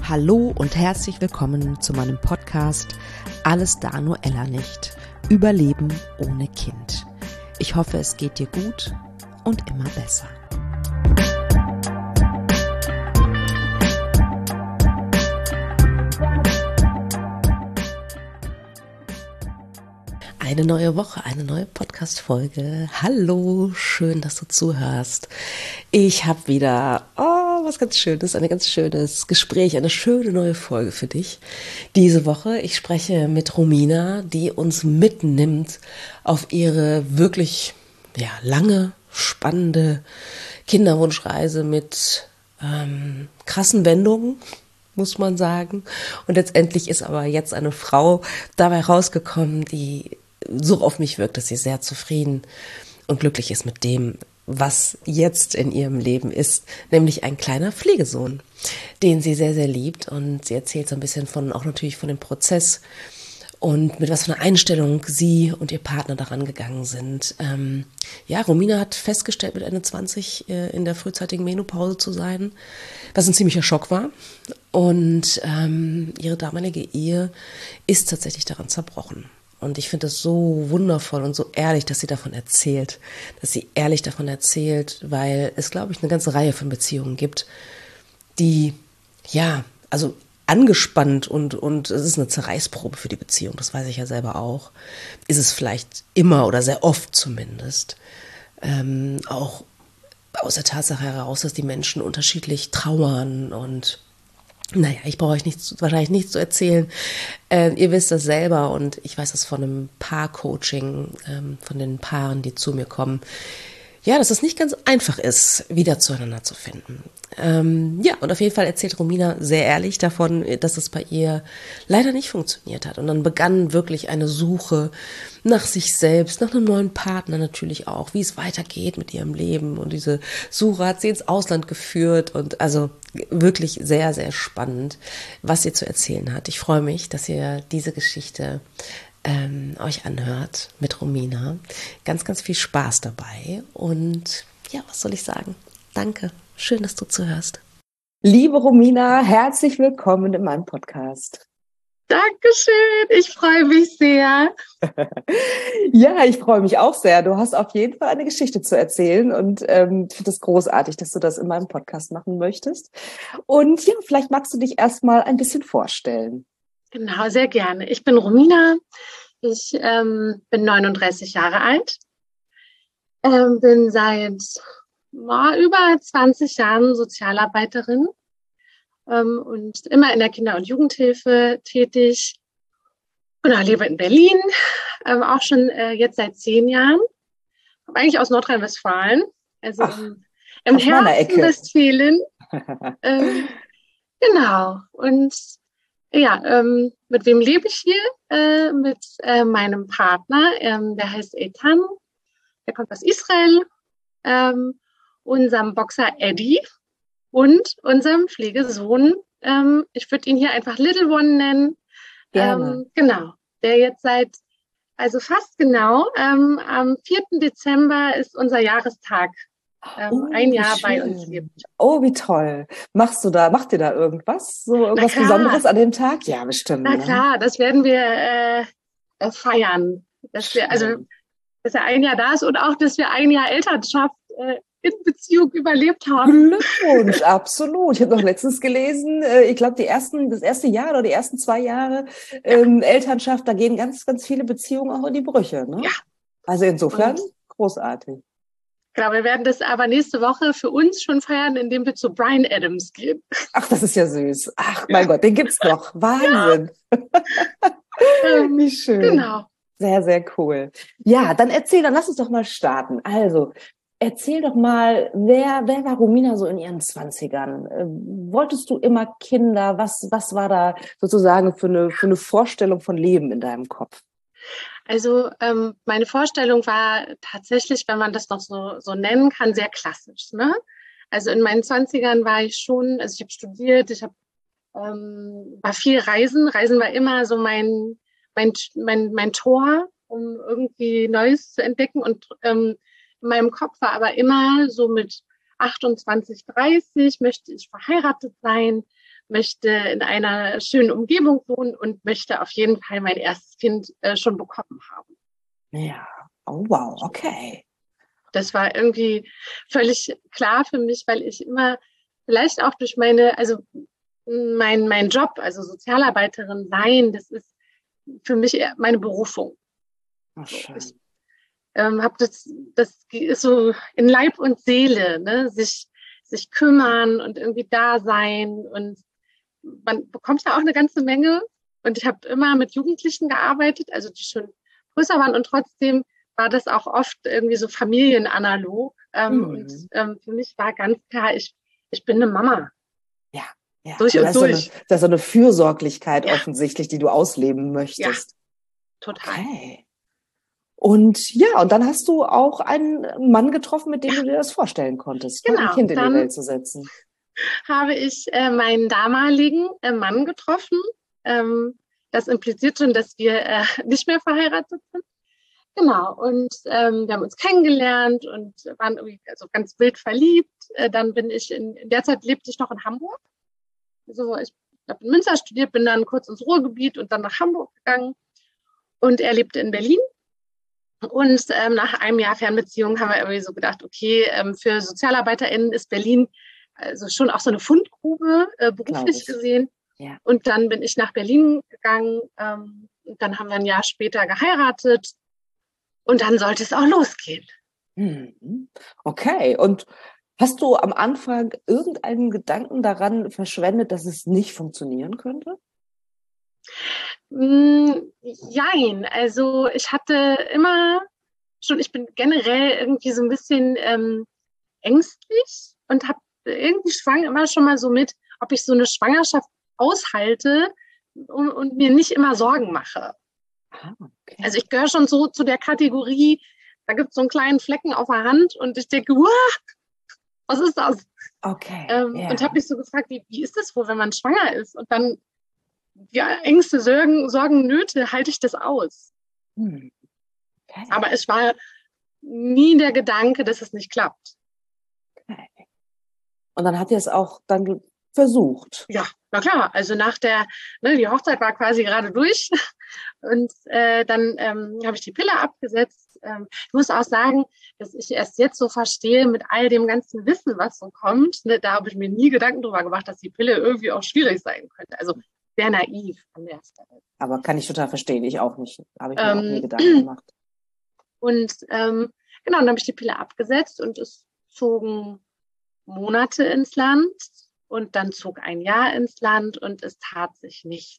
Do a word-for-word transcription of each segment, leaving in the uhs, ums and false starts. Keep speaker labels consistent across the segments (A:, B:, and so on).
A: Hallo und herzlich willkommen zu meinem Podcast Alles da nur Ella nicht. Überleben ohne Kind. Ich hoffe, es geht dir gut und immer besser. Eine neue Woche, eine neue Podcast-Folge. Hallo, schön, dass du zuhörst. Ich habe wieder, oh, was ganz Schönes, ein ganz schönes Gespräch, eine schöne neue Folge für dich. Diese Woche, ich spreche mit Romina, die uns mitnimmt auf ihre wirklich ja, lange, spannende Kinderwunschreise mit ähm, krassen Wendungen, muss man sagen. Und letztendlich ist aber jetzt eine Frau dabei rausgekommen, die so auf mich wirkt, dass sie sehr zufrieden und glücklich ist mit dem, was jetzt in ihrem Leben ist, nämlich ein kleiner Pflegesohn, den sie sehr, sehr liebt. Und sie erzählt so ein bisschen von, auch natürlich von dem Prozess und mit was für einer Einstellung sie und ihr Partner daran gegangen sind. Ähm, ja, Romina hat festgestellt, mit Ende zwanzig äh, in der frühzeitigen Menopause zu sein, was ein ziemlicher Schock war. Und ähm, ihre damalige Ehe ist tatsächlich daran zerbrochen. Und ich finde das so wundervoll und so ehrlich, dass sie davon erzählt, dass sie ehrlich davon erzählt, weil es, glaube ich, eine ganze Reihe von Beziehungen gibt, die, ja, also angespannt und, und es ist eine Zerreißprobe für die Beziehung, das weiß ich ja selber auch, ist es vielleicht immer oder sehr oft zumindest, ähm, auch aus der Tatsache heraus, dass die Menschen unterschiedlich trauern und naja, ich brauche euch nicht, wahrscheinlich nichts zu erzählen. Äh, ihr wisst das selber und ich weiß das von einem Paar-Coaching, ähm, von den Paaren, die zu mir kommen. Ja, dass es nicht ganz einfach ist, wieder zueinander zu finden. Ähm, ja, und auf jeden Fall erzählt Romina sehr ehrlich davon, dass es bei ihr leider nicht funktioniert hat. Und dann begann wirklich eine Suche nach sich selbst, nach einem neuen Partner natürlich auch, wie es weitergeht mit ihrem Leben. Und diese Suche hat sie ins Ausland geführt und also wirklich sehr, sehr spannend, was sie zu erzählen hat. Ich freue mich, dass ihr diese Geschichte Ähm, euch anhört mit Romina. Ganz, ganz viel Spaß dabei. Und ja, was soll ich sagen? Danke. Schön, dass du zuhörst.
B: Liebe Romina, herzlich willkommen in meinem Podcast.
C: Dankeschön, ich freue mich sehr.
B: Ja, ich freue mich auch sehr. Du hast auf jeden Fall eine Geschichte zu erzählen und ähm, ich finde es großartig, dass du das in meinem Podcast machen möchtest. Und ja, vielleicht magst du dich erstmal ein bisschen vorstellen.
C: Genau, sehr gerne. Ich bin Romina, ich ähm, bin neununddreißig Jahre alt, ähm, bin seit oh, über zwanzig Jahren Sozialarbeiterin ähm, und immer in der Kinder- und Jugendhilfe tätig. Genau, lebe in Berlin, ähm, auch schon äh, jetzt seit zehn Jahren. Komme eigentlich aus Nordrhein-Westfalen, also
B: Ach,
C: im, im Herzen Westfalen. ähm, genau, und ja, ähm, mit wem lebe ich hier? Äh, mit äh, meinem Partner, ähm, der heißt Eitan, der kommt aus Israel, ähm, unserem Boxer Eddie und unserem Pflegesohn, ähm, ich würde ihn hier einfach Little One nennen.
B: Gerne.
C: Ähm, genau, der jetzt seit, also fast genau, ähm, am vierten Dezember ist unser Jahrestag. Ähm,
B: Oh,
C: ein
B: wie
C: Jahr
B: schön.
C: bei uns lebt.
B: Oh, wie toll. Machst du da, macht ihr da irgendwas? So irgendwas Besonderes an dem Tag? Ja, bestimmt.
C: Na
B: ne?
C: klar, das werden wir äh, feiern. Dass wir, also, dass er ein Jahr da ist und auch, dass wir ein Jahr Elternschaft äh, in Beziehung überlebt haben.
B: Glückwunsch, absolut. Ich habe noch letztens gelesen, äh, ich glaube, die ersten, das erste Jahr oder die ersten zwei Jahre ähm, ja. Elternschaft, da gehen ganz, ganz viele Beziehungen auch in die Brüche. Ne?
C: Ja.
B: Also insofern
C: und
B: großartig.
C: Genau, wir werden das aber nächste Woche für uns schon feiern, indem wir zu Bryan Adams gehen.
B: Ach, das ist ja süß. Ach, mein ja. Gott, den gibt's noch. Wahnsinn.
C: Ja.
B: Wie schön.
C: Genau.
B: Sehr, sehr cool. Ja, dann erzähl, dann lass uns doch mal starten. Also, erzähl doch mal, wer, wer war Romina so in ihren Zwanzigern? Äh, wolltest du immer Kinder? Was, was war da sozusagen für eine, für eine Vorstellung von Leben in deinem Kopf?
C: Also ähm, meine Vorstellung war tatsächlich, wenn man das noch so, so nennen kann, sehr klassisch. Ne? Also in meinen Zwanzigern war ich schon, also ich habe studiert, ich habe ähm, war viel Reisen. Reisen war immer so mein, mein, mein, mein Tor, um irgendwie Neues zu entdecken. Und ähm, in meinem Kopf war aber immer so mit achtundzwanzig, dreißig möchte ich verheiratet sein, möchte in einer schönen Umgebung wohnen und möchte auf jeden Fall mein erstes Kind äh, schon bekommen haben.
B: Ja, oh wow, okay.
C: Das war irgendwie völlig klar für mich, weil ich immer, vielleicht auch durch meine, also mein, mein Job, also Sozialarbeiterin sein, das ist für mich meine Berufung.
B: Oh, schön.
C: Ich ähm, habe das, das ist so in Leib und Seele, ne? sich, sich kümmern und irgendwie da sein. Und man bekommt ja auch eine ganze Menge. Und ich habe immer mit Jugendlichen gearbeitet, also die schon größer waren. Und trotzdem war das auch oft irgendwie so familienanalog. Ähm,
B: Mhm.
C: Und ähm, für mich war ganz klar, ich, ich bin eine Mama.
B: Ja, ja.
C: Durch
B: Also
C: und
B: das ist so eine,
C: durch.
B: das ist so eine Fürsorglichkeit
C: Ja.
B: offensichtlich, die du ausleben
C: Ja,
B: möchtest.
C: total.
B: Okay. Und ja, und dann hast du auch einen Mann getroffen, mit dem du dir das vorstellen konntest, ne? Ein
C: Genau.
B: Kind in die
C: Dann
B: Welt zu setzen.
C: habe ich äh, meinen damaligen äh, Mann getroffen. Ähm, das impliziert schon, dass wir äh, nicht mehr verheiratet sind. Genau, und ähm, wir haben uns kennengelernt und waren irgendwie also ganz wild verliebt. Äh, dann bin ich, in, in der Zeit lebte ich noch in Hamburg. Also ich habe in Münster studiert, bin dann kurz ins Ruhrgebiet und dann nach Hamburg gegangen. Und er lebte in Berlin. Und ähm, nach einem Jahr Fernbeziehung haben wir irgendwie so gedacht, okay, ähm, für SozialarbeiterInnen ist Berlin also schon auch so eine Fundgrube, äh, beruflich gesehen.
B: Ja.
C: Und dann bin ich nach Berlin gegangen. Ähm, und dann haben wir ein Jahr später geheiratet. Und dann sollte es auch losgehen.
B: Mhm. Okay. Und hast du am Anfang irgendeinen Gedanken daran verschwendet, dass es nicht funktionieren könnte?
C: Mm, jein. Also ich hatte immer schon, ich bin generell irgendwie so ein bisschen ähm, ängstlich und habe irgendwie schwang immer schon mal so mit, ob ich so eine Schwangerschaft aushalte und, und mir nicht immer Sorgen mache.
B: Ah, okay.
C: Also ich gehöre schon so zu der Kategorie, da gibt es so einen kleinen Flecken auf der Hand und ich denke, Uah, was ist das?
B: Okay.
C: Ähm,
B: Ja.
C: Und habe mich so gefragt, wie, wie ist das wohl, wenn man schwanger ist? Und dann, ja, Ängste, Sorgen, Sorgen, Nöte, halte ich das aus?
B: Hm. Okay.
C: Aber es war nie der Gedanke, dass es nicht klappt.
B: Okay. Und dann habt ihr es auch dann versucht.
C: Ja, na klar. Also nach der, ne, die Hochzeit war quasi gerade durch und äh, dann ähm, habe ich die Pille abgesetzt. Ähm, ich muss auch sagen, dass ich erst jetzt so verstehe mit all dem ganzen Wissen, was so kommt. Ne, da habe ich mir nie Gedanken drüber gemacht, dass die Pille irgendwie auch schwierig sein könnte. Also sehr naiv an der Stelle.
B: Aber kann ich total verstehen, ich auch nicht. Habe ich mir
C: Ähm,
B: auch nie Gedanken gemacht.
C: Und ähm, genau, dann habe ich die Pille abgesetzt und es zogen Monate ins Land. Und dann zog ein Jahr ins Land und es tat sich nichts.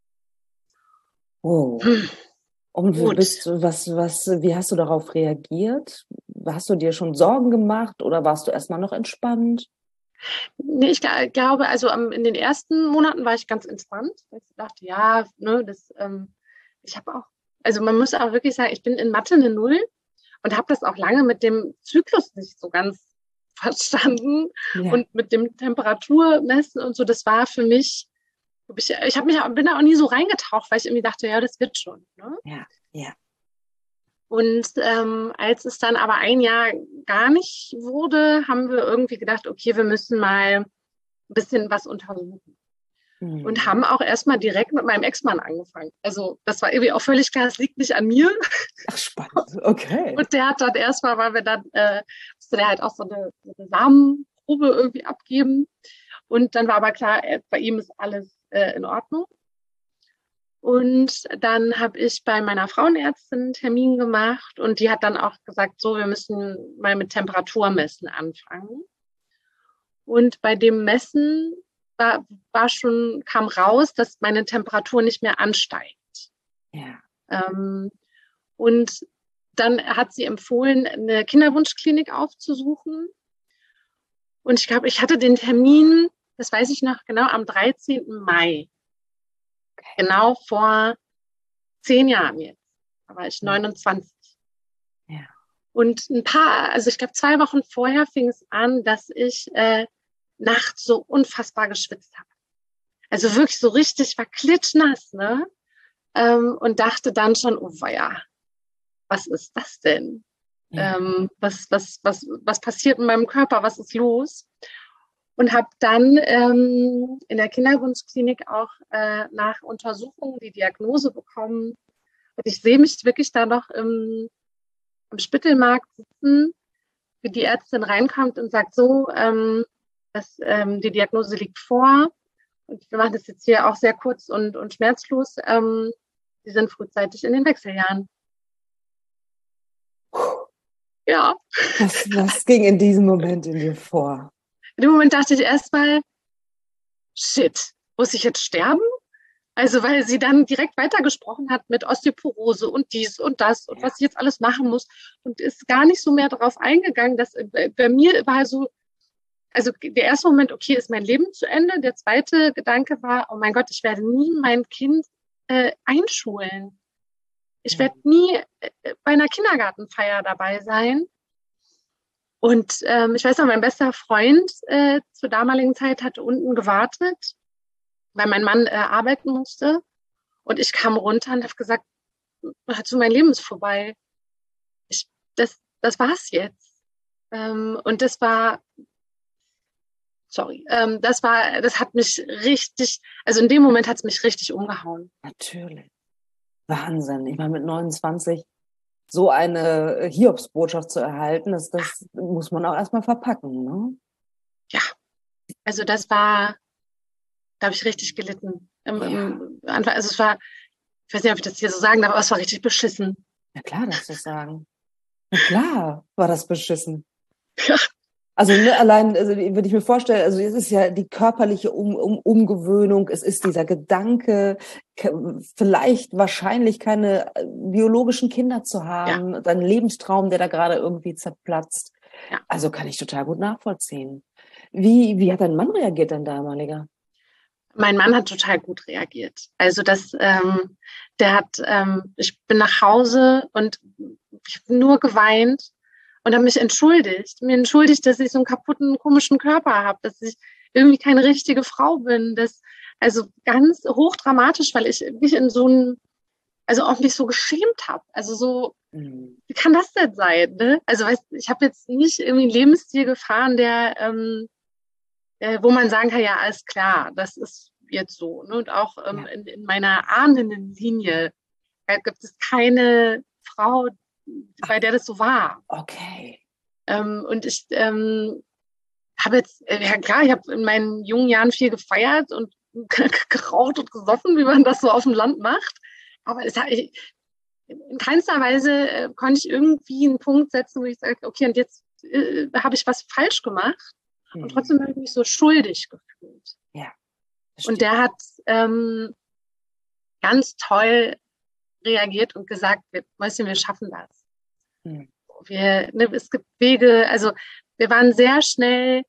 B: Oh.
C: Hm.
B: Und
C: Gut.
B: bist du, was, was, wie hast du darauf reagiert? Hast du dir schon Sorgen gemacht oder warst du erstmal noch entspannt?
C: Nee, ich glaube, also in den ersten Monaten war ich ganz entspannt. Ich dachte, ja, ne, das, ähm, ich habe auch, also man muss auch wirklich sagen, ich bin in Mathe eine Null und habe das auch lange mit dem Zyklus nicht so ganz verstanden
B: Ja.
C: und mit dem Temperaturmessen und so. Das war für mich, ich, ich habe mich, bin da auch nie so reingetaucht, weil ich irgendwie dachte, ja, das wird schon. Ne?
B: Ja, ja.
C: Und ähm, als es dann aber ein Jahr gar nicht wurde, haben wir irgendwie gedacht, okay, wir müssen mal ein bisschen was untersuchen.
B: Mhm.
C: Und haben auch erstmal direkt mit meinem Ex-Mann angefangen. Also das war irgendwie auch völlig klar, es liegt nicht an mir.
B: Ach, spannend, okay.
C: Und der hat dann erstmal, weil wir dann, äh, musste der halt auch so eine, so eine Samenprobe irgendwie abgeben. Und dann war aber klar, äh, bei ihm ist alles äh, in Ordnung. Und dann habe ich bei meiner Frauenärztin einen Termin gemacht und die hat dann auch gesagt, so, wir müssen mal mit Temperaturmessen anfangen. Und bei dem Messen war, war schon, kam raus, dass meine Temperatur nicht mehr ansteigt.
B: Ja.
C: Ähm, und dann hat sie empfohlen, eine Kinderwunschklinik aufzusuchen. Und ich glaube, ich hatte den Termin, das weiß ich noch genau, am dreizehnten Mai.
B: Okay.
C: Genau vor zehn Jahren jetzt. Da war ich neunundzwanzig.
B: Ja.
C: Und ein paar, also ich glaube, zwei Wochen vorher fing es an, dass ich äh, nachts so unfassbar geschwitzt habe. Also wirklich so richtig, war klitschnass, ne? Ähm, und dachte dann schon, oh weia, was ist das denn?
B: Ja.
C: Ähm, was, was, was, was passiert in meinem Körper? Was ist los? Und habe dann ähm, in der Kinderwunschklinik auch äh, nach Untersuchungen die Diagnose bekommen. Und ich sehe mich wirklich da noch im, im Spittelmarkt sitzen, wie die Ärztin reinkommt und sagt so, ähm, dass ähm, die Diagnose liegt vor. Und wir machen das jetzt hier auch sehr kurz und, und schmerzlos. Ähm, Sie sind frühzeitig in den Wechseljahren. Ja.
B: Was, was ging in diesem Moment in dir vor?
C: In dem Moment dachte ich erstmal, shit, muss ich jetzt sterben? Also, weil sie dann direkt weitergesprochen hat mit Osteoporose und dies und das und ja. was ich jetzt alles machen muss und ist gar nicht so mehr darauf eingegangen, dass bei, bei mir war so, also der erste Moment, okay, ist mein Leben zu Ende. Der zweite Gedanke war, oh mein Gott, ich werde nie mein Kind äh, einschulen. Ich ja. werde nie äh, bei einer Kindergartenfeier dabei sein. Und ähm, ich weiß noch, mein bester Freund äh, zur damaligen Zeit hatte unten gewartet, weil mein Mann äh, arbeiten musste. Und ich kam runter und habe gesagt, also mein Leben ist vorbei. Ich, das, das war's jetzt. Ähm, und das war, sorry, ähm, das war, das hat mich richtig, also in dem Moment hat es mich richtig umgehauen.
B: Natürlich. Wahnsinn. Ich meine, mit neunundzwanzig so eine Hiobsbotschaft zu erhalten, das, das muss man auch erstmal verpacken, ne?
C: Ja, also das war, da habe ich richtig gelitten. Im,
B: Ja.
C: im Anfang, also es war, ich weiß nicht, ob ich das hier so sagen darf, aber es war richtig beschissen.
B: Ja klar, darfst du das sagen. Na klar, war das beschissen.
C: Ja.
B: Also ne, allein, also wenn ich mir vorstelle, also es ist ja die körperliche um, um, Umgewöhnung, es ist dieser Gedanke, vielleicht wahrscheinlich keine biologischen Kinder zu haben, ja. dein Lebenstraum, der da gerade irgendwie zerplatzt.
C: Ja.
B: Also kann ich total gut nachvollziehen. Wie, wie hat dein Mann reagiert, dein damaliger?
C: Mein Mann hat total gut reagiert. Also das, ähm, der hat, ähm, ich bin nach Hause und ich habe nur geweint. Und habe mich entschuldigt, mir entschuldigt, dass ich so einen kaputten, komischen Körper habe, dass ich irgendwie keine richtige Frau bin. Das, also ganz hochdramatisch, weil ich mich in so ein, also auch mich so geschämt habe. Also so, mhm. wie kann das denn sein? Ne? Also weißt, ich habe jetzt nicht irgendwie einen Lebensstil gefahren, der, ähm, äh, wo man sagen kann, ja, alles klar, das ist jetzt so. Ne? Und auch ähm, ja. in, in meiner ahnenden Linie äh, gibt es keine Frau, bei der das so war.
B: Okay.
C: Ähm, und ich ähm, habe jetzt, äh, ja klar, ich habe in meinen jungen Jahren viel gefeiert und geraucht und gesoffen, wie man das so auf dem Land macht. Aber es, ich, in keinster Weise äh, konnte ich irgendwie einen Punkt setzen, wo ich sage, okay, und jetzt äh, habe ich was falsch gemacht. Hm. Und trotzdem habe ich mich so schuldig gefühlt.
B: Ja.
C: Und der hat ähm, ganz toll reagiert und gesagt, wir, Mäuschen, wir schaffen das. Hm. Wir, ne, es gibt Wege, also wir waren sehr schnell,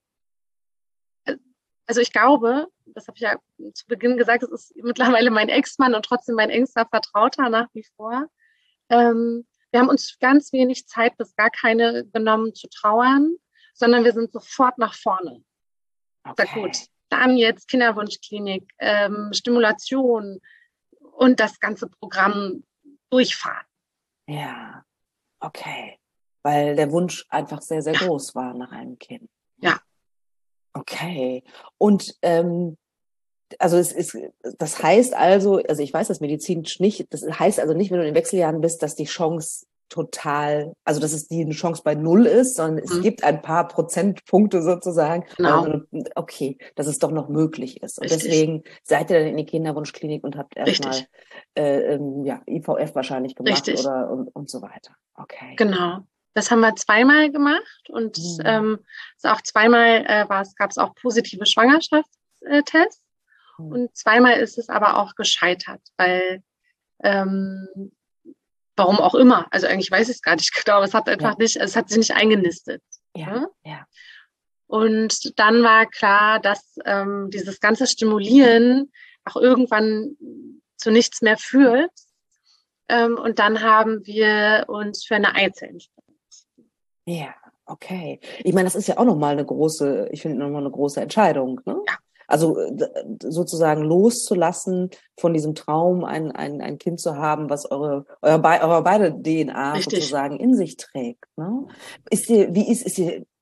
C: also ich glaube, das habe ich ja zu Beginn gesagt, es ist mittlerweile mein Ex-Mann und trotzdem mein engster Vertrauter nach wie vor. Ähm, wir haben uns ganz wenig Zeit, bis gar keine genommen zu trauern, sondern wir sind sofort nach vorne. Okay. Sag gut, dann jetzt Kinderwunschklinik, ähm, Stimulation und das ganze Programm durchfahren.
B: Ja, okay. Weil der Wunsch einfach sehr, sehr ja. groß war nach einem Kind.
C: Ja.
B: Okay. Und ähm, also es ist, das heißt also, also ich weiß das medizinisch nicht, das heißt also nicht, wenn du in den Wechseljahren bist, dass die Chance total, also dass es die eine Chance bei null ist, sondern es mhm. gibt ein paar Prozentpunkte sozusagen.
C: Genau.
B: Also, okay, dass es doch noch möglich ist. Und
C: Richtig.
B: Deswegen seid ihr dann in die Kinderwunschklinik und habt erstmal äh, ähm, ja, I V F wahrscheinlich gemacht
C: Richtig.
B: oder und, und so weiter. Okay.
C: Genau. Das haben wir zweimal gemacht und mhm. ähm, ist auch zweimal äh, war es, gab es auch positive Schwangerschaftstests mhm. und zweimal ist es aber auch gescheitert, weil ähm, warum auch immer, also eigentlich weiß ich es gar nicht genau, aber es hat einfach ja. nicht, es hat sich nicht eingenistet.
B: Ja,
C: ne?
B: ja.
C: Und dann war klar, dass ähm, dieses ganze Stimulieren auch irgendwann zu nichts mehr führt. Ähm, und dann haben wir uns für eine Eizelle entschieden.
B: Ja, okay. Ich meine, das ist ja auch nochmal eine große, ich finde nochmal eine große Entscheidung, ne?
C: Ja.
B: Also sozusagen loszulassen von diesem Traum, ein, ein, ein Kind zu haben, was eure, eure, eure beide D N A Richtig. Sozusagen in sich trägt. Ne? Ist dir, wie ist, ist dir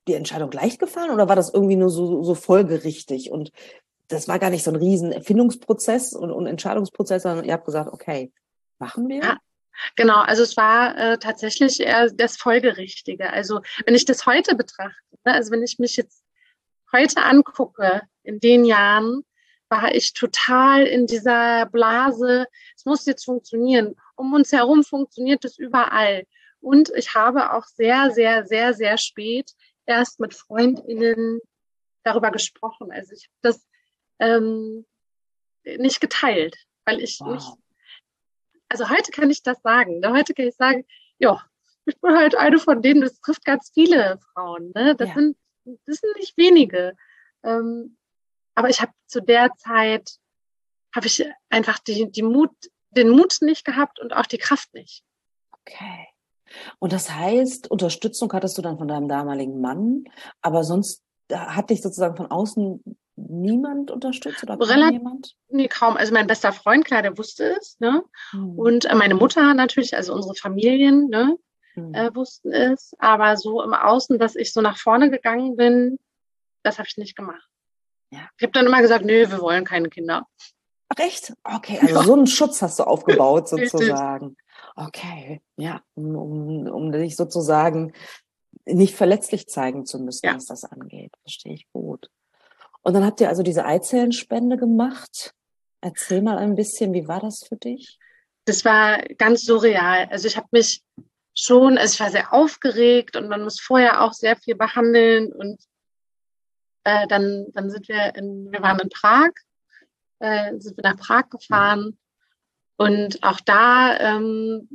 B: die Entscheidung leicht gefallen oder war das irgendwie nur so, so folgerichtig? Und das war gar nicht so ein riesen Erfindungsprozess und, und Entscheidungsprozess, sondern ihr habt gesagt, okay, machen wir?
C: Ja, genau. Also es war äh, tatsächlich eher das Folgerichtige. Also wenn ich das heute betrachte, ne, also wenn ich mich jetzt heute angucke, in den Jahren, war ich total in dieser Blase, es muss jetzt funktionieren. Um uns herum funktioniert es überall. Und ich habe auch sehr, sehr, sehr, sehr spät erst mit FreundInnen darüber gesprochen. Also ich habe das ähm, nicht geteilt, weil ich
B: Wow.
C: nicht, also heute kann ich das sagen. Ne? Heute kann ich sagen, ja, ich bin halt eine von denen, das trifft ganz viele Frauen. Ne? Das,
B: Ja.
C: sind, das sind nicht wenige. Ähm, aber ich habe zu der Zeit, habe ich einfach die, die Mut, den Mut nicht gehabt und auch die Kraft nicht.
B: Okay. Und das heißt, Unterstützung hattest du dann von deinem damaligen Mann, aber sonst hat dich sozusagen von außen niemand unterstützt oder kaum
C: Relativ,
B: jemand?
C: nee, kaum. Also mein bester Freund, klar, der wusste es. Ne?
B: Hm.
C: Und äh, meine Mutter natürlich, also unsere Familien, ne,
B: Hm.
C: äh, wussten es. Aber so im Außen, dass ich so nach vorne gegangen bin, das habe ich nicht gemacht.
B: Ja.
C: Ich habe dann immer gesagt, nö, wir wollen keine Kinder.
B: Ach echt? Okay, also
C: Ja.
B: so einen Schutz hast du aufgebaut
C: Richtig.
B: sozusagen. Okay, ja, um, um, um dich sozusagen nicht verletzlich zeigen zu müssen,
C: Ja.
B: was das angeht. Verstehe ich gut. Und dann habt ihr also diese Eizellenspende gemacht. Erzähl mal ein bisschen, wie war das für dich?
C: Das war ganz surreal. Also ich habe mich schon, also ich war sehr aufgeregt und man muss vorher auch sehr viel behandeln und äh, dann, dann sind wir in, wir waren in Prag, äh, sind wir nach Prag gefahren und auch da ähm,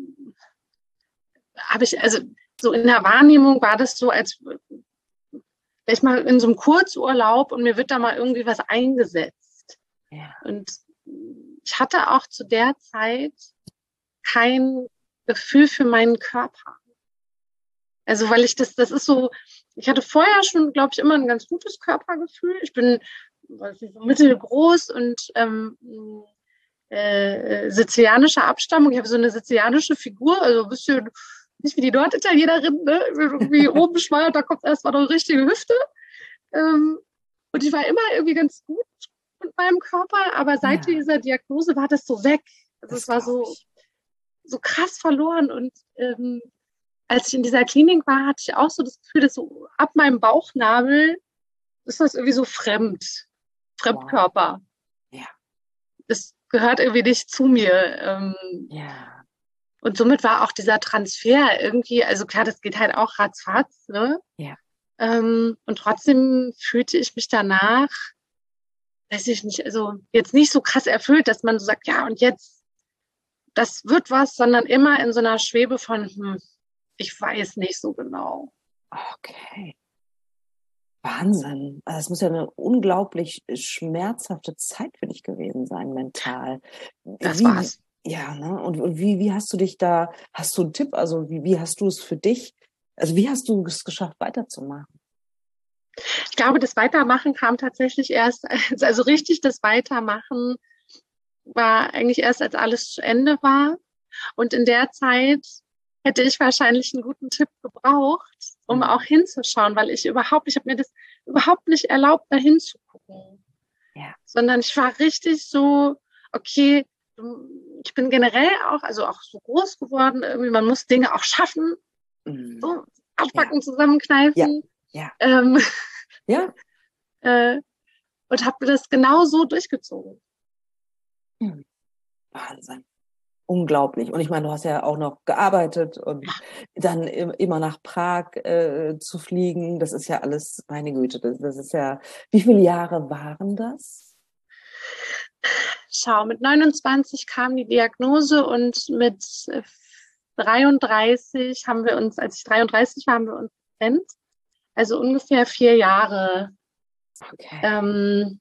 C: habe ich, also so in der Wahrnehmung war das so, als wäre ich mal in so einem Kurzurlaub und mir wird da mal irgendwie was eingesetzt.
B: Ja.
C: Und ich hatte auch zu der Zeit kein Gefühl für meinen Körper. Also weil ich das, das ist so, ich hatte vorher schon, glaube ich, immer ein ganz gutes Körpergefühl. Ich bin weiß nicht, so mittelgroß und ähm, äh, sizilianischer Abstammung. Ich habe so eine sizilianische Figur, also ein bisschen nicht wie die Norditalienerin, ne? Irgendwie oben schmal, da kommt erstmal eine richtige Hüfte. Ähm, und ich war immer irgendwie ganz gut mit meinem Körper, aber seit
B: Ja.
C: dieser Diagnose war das so weg. Also
B: Das
C: es war
B: glaub
C: so,
B: ich.
C: so krass verloren. Und ähm, als ich in dieser Klinik war, hatte ich auch so das Gefühl, dass so ab meinem Bauchnabel ist das irgendwie so fremd. Fremdkörper.
B: Wow. Ja.
C: Das gehört irgendwie nicht zu mir. Ähm,
B: Ja.
C: und somit war auch dieser Transfer irgendwie, also klar, das geht halt auch ratzfatz, ne?
B: Ja.
C: Ähm, und trotzdem fühlte ich mich danach, weiß ich nicht, also jetzt nicht so krass erfüllt, dass man so sagt, ja, und jetzt, das wird was, sondern immer in so einer Schwebe von, hm, ich weiß nicht so genau.
B: Okay. Wahnsinn. Also es muss ja eine unglaublich schmerzhafte Zeit für dich gewesen sein, mental.
C: Das
B: Wie,
C: war's.
B: ja, ne? Und, und wie, wie hast du dich da, hast du einen Tipp? Also wie, wie hast du es für dich, also wie hast du es geschafft, weiterzumachen?
C: Ich glaube, das Weitermachen kam tatsächlich erst, also richtig das Weitermachen war eigentlich erst, als alles zu Ende war. Und in der Zeit hätte ich wahrscheinlich einen guten Tipp gebraucht, um
B: Mhm.
C: auch hinzuschauen, weil ich überhaupt, ich habe mir das überhaupt nicht erlaubt, da hinzugucken.
B: Ja.
C: Sondern ich war richtig so, okay, ich bin generell auch, also auch so groß geworden, irgendwie, man muss Dinge auch schaffen,
B: Mhm.
C: so abpacken, zusammenkneifen.
B: Ja.
C: Ähm,
B: Ja.
C: äh, und habe das genau so durchgezogen.
B: Mhm. Wahnsinn. Unglaublich. Und ich meine, du hast ja auch noch gearbeitet und
C: Ja.
B: dann im, immer nach Prag äh, zu fliegen. Das ist ja alles, meine Güte, das, das ist ja, wie viele Jahre waren das?
C: Schau, mit neunundzwanzig kam die Diagnose und mit dreiunddreißig haben wir uns, als ich dreiunddreißig war, haben wir uns getrennt. Also ungefähr vier Jahre
B: Okay.
C: ähm,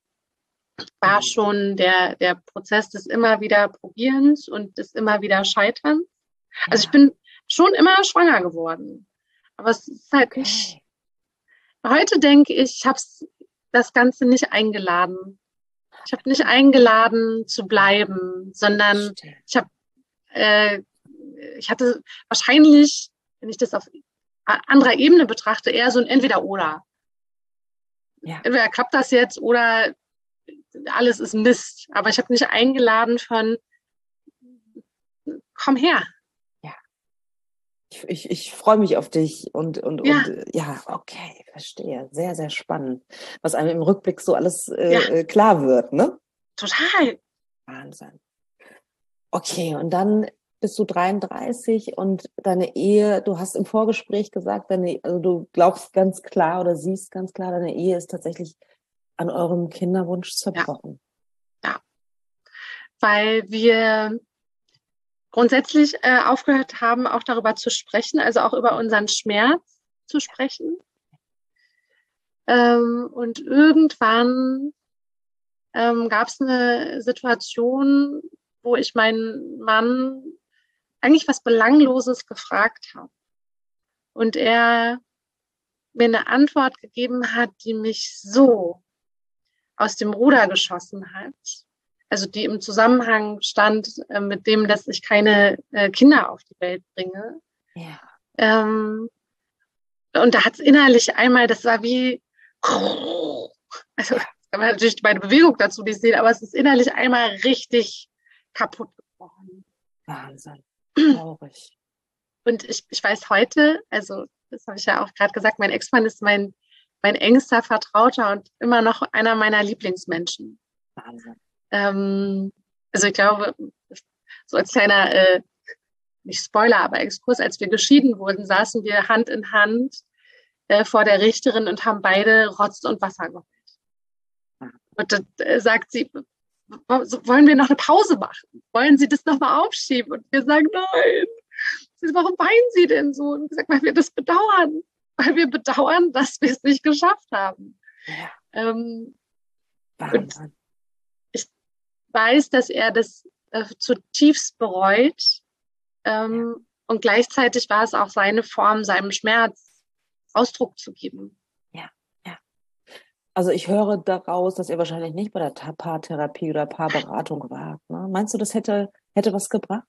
C: war schon der, der Prozess des immer wieder Probierens und des immer wieder Scheiterns. Also
B: Ja.
C: ich bin schon immer schwanger geworden. Aber es ist halt
B: Okay.
C: nicht. Heute denke ich, ich habe das Ganze nicht eingeladen. Ich habe nicht eingeladen zu bleiben, sondern
B: Verstehe.
C: ich habe, äh, ich hatte wahrscheinlich, wenn ich das auf anderer Ebene betrachte, eher so ein Entweder-Oder.
B: Ja.
C: entweder klappt das jetzt oder alles ist Mist. Aber ich habe nicht eingeladen von, komm her.
B: Ja. Ich, ich, ich freue mich auf dich und, und,
C: Ja.
B: und äh, ja, okay, verstehe. Sehr, sehr spannend, was einem im Rückblick so alles äh,
C: Ja.
B: äh, klar wird, ne?
C: Total.
B: Wahnsinn. Okay, und dann bist du dreiunddreißig und deine Ehe, du hast im Vorgespräch gesagt, deine, also du glaubst ganz klar oder siehst ganz klar, deine Ehe ist tatsächlich an eurem Kinderwunsch zerbrochen.
C: Ja. Ja. Weil wir grundsätzlich äh, aufgehört haben, auch darüber zu sprechen, also auch über unseren Schmerz zu sprechen. Ähm, und irgendwann ähm, gab es eine Situation, wo ich meinen Mann eigentlich was Belangloses gefragt habe. Und er mir eine Antwort gegeben hat, die mich so aus dem Ruder geschossen hat. Also die im Zusammenhang stand äh, mit dem, dass ich keine äh, Kinder auf die Welt bringe.
B: Ja.
C: Ähm, und da hat es innerlich einmal, das war wie, also
B: Ja.
C: das war natürlich meine Bewegung dazu nicht sehen, aber es ist innerlich einmal richtig kaputt gebrochen.
B: Wahnsinn. Traurig.
C: Und ich, ich weiß heute, also das habe ich ja auch gerade gesagt, mein Ex-Mann ist mein, mein engster Vertrauter und immer noch einer meiner Lieblingsmenschen.
B: Wahnsinn.
C: Ähm, also ich glaube, so als kleiner, äh, nicht Spoiler, aber Exkurs, als wir geschieden wurden, saßen wir Hand in Hand äh, vor der Richterin und haben beide Rotz und Wasser geholt. Und dann äh, sagt sie, wollen wir noch eine Pause machen? Wollen Sie das nochmal aufschieben? Und wir sagen, nein. Sie, warum weinen Sie denn so? Und wir sagen, weil wir das bedauern. Weil wir bedauern, dass wir es nicht geschafft haben.
B: Ja.
C: Ähm,
B: Wahnsinn.
C: und ich weiß, dass er das äh, zutiefst bereut. Ähm, ja. Und gleichzeitig war es auch seine Form, seinem Schmerz Ausdruck zu geben.
B: Ja, ja. Also ich höre daraus, dass ihr wahrscheinlich nicht bei der Paartherapie oder Paarberatung wart. Ne? Meinst du, das hätte, hätte was gebracht?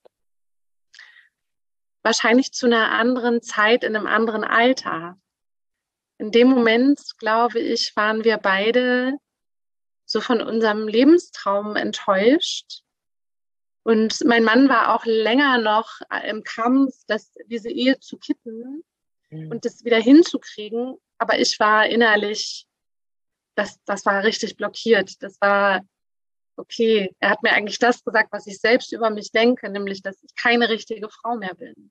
C: Wahrscheinlich zu einer anderen Zeit, in einem anderen Alter. In dem Moment, glaube ich, waren wir beide so von unserem Lebenstraum enttäuscht. Und mein Mann war auch länger noch im Kampf, das, diese Ehe zu kitten mhm. und das wieder hinzukriegen. Aber ich war innerlich, das, das war richtig blockiert. Das war, okay, er hat mir eigentlich das gesagt, was ich selbst über mich denke, nämlich, dass ich keine richtige Frau mehr bin.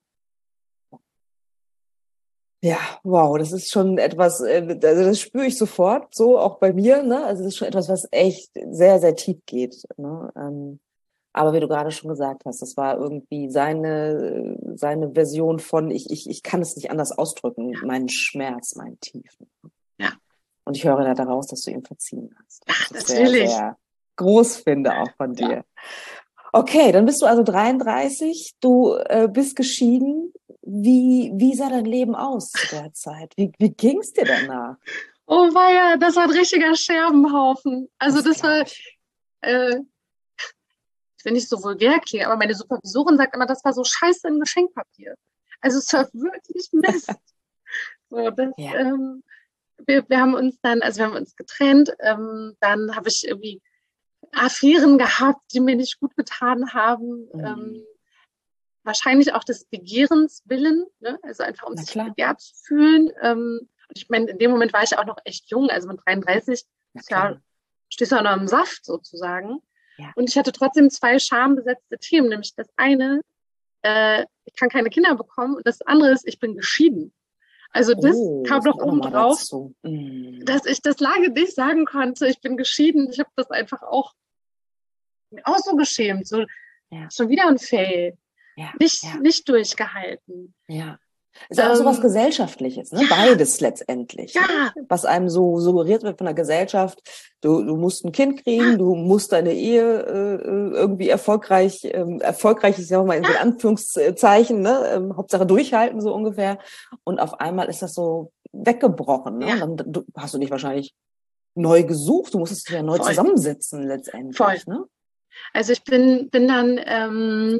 B: Ja, wow, das ist schon etwas, also das spüre ich sofort, so auch bei mir, ne? Also das ist schon etwas, was echt sehr, sehr tief geht, ne? Aber wie du gerade schon gesagt hast, das war irgendwie seine, seine Version von, ich, ich, ich kann es nicht anders ausdrücken, ja. meinen Schmerz, meinen Tiefen.
C: Ja.
B: Und ich höre da daraus, dass du ihm verziehen hast.
C: Ach,
B: das
C: natürlich.
B: Sehr, sehr groß finde auch von dir.
C: Ja.
B: Okay, dann bist du also dreiunddreißig, du äh, bist geschieden. Wie, wie sah dein Leben aus zu der Zeit? Wie, wie ging es dir danach?
C: Oh weia, das war ein richtiger Scherbenhaufen. Also das, das war, äh, ich will nicht so vulgär klingen, aber meine Supervisorin sagt immer, das war so Scheiße im Geschenkpapier. Also es war wirklich Mist. so, das, ja. ähm, wir, wir haben uns dann, also wir haben uns getrennt, ähm, dann habe ich irgendwie Affären gehabt, die mir nicht gut getan haben. Mhm. Ähm, wahrscheinlich auch des Begehrens willen, ne? Also einfach um sich begehrt zu fühlen. Ähm, und ich meine, in dem Moment war ich auch noch echt jung, also mit dreiunddreißig, ja, stehst du auch noch im Saft sozusagen. Ja. Und ich hatte trotzdem zwei schambesetzte Themen, nämlich das eine, äh, ich kann keine Kinder bekommen und das andere ist, ich bin geschieden. Also das
B: oh,
C: kam noch oben drauf,
B: mm.
C: dass ich das lange nicht sagen konnte, ich bin geschieden. Ich habe das einfach auch, auch so geschämt, so ja. schon wieder ein Fail. Ja, nicht, ja. nicht durchgehalten.
B: Ja. Ist ja ähm, auch so was Gesellschaftliches, ne? Ja. Beides letztendlich.
C: Ja.
B: Ne? Was einem so suggeriert wird von der Gesellschaft. Du, du musst ein Kind kriegen, du musst deine Ehe äh, irgendwie erfolgreich, ähm, erfolgreich ist ja auch mal in so Anführungszeichen, ne? Ähm, Hauptsache durchhalten, so ungefähr. Und auf einmal ist das so weggebrochen, ne? Ja. Und dann du, hast du dich wahrscheinlich neu gesucht, du musstest dich ja neu Voll. zusammensetzen letztendlich,
C: Voll.
B: ne?
C: Also ich bin, bin dann, ähm,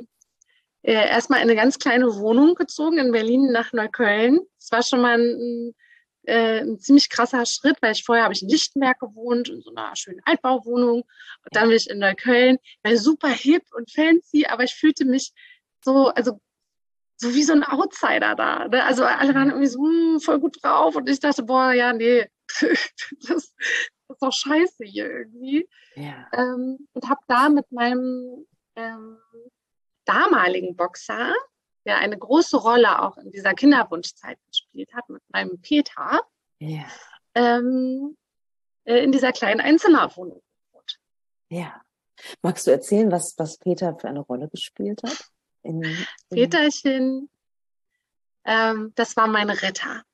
C: erstmal in eine ganz kleine Wohnung gezogen in Berlin nach Neukölln. Es war schon mal ein äh, ein ziemlich krasser Schritt, weil ich vorher habe ich in Lichtenberg gewohnt, in so einer schönen Altbauwohnung. Und dann bin ich in Neukölln, war super hip und fancy, aber ich fühlte mich so, also so wie so ein Outsider da. Ne? Also alle waren irgendwie so hm, voll gut drauf und ich dachte, boah, ja, nee, das, das ist doch scheiße hier irgendwie.
B: Ja.
C: Ähm, und habe da mit meinem ähm, damaligen Boxer, der eine große Rolle auch in dieser Kinderwunschzeit gespielt hat, mit meinem Peter,
B: Ja.
C: ähm, äh, in dieser kleinen Einzimmerwohnung gewohnt.
B: Ja. Magst du erzählen, was, was Peter für eine Rolle gespielt hat? In, in
C: Peterchen, ähm, das war mein Retter.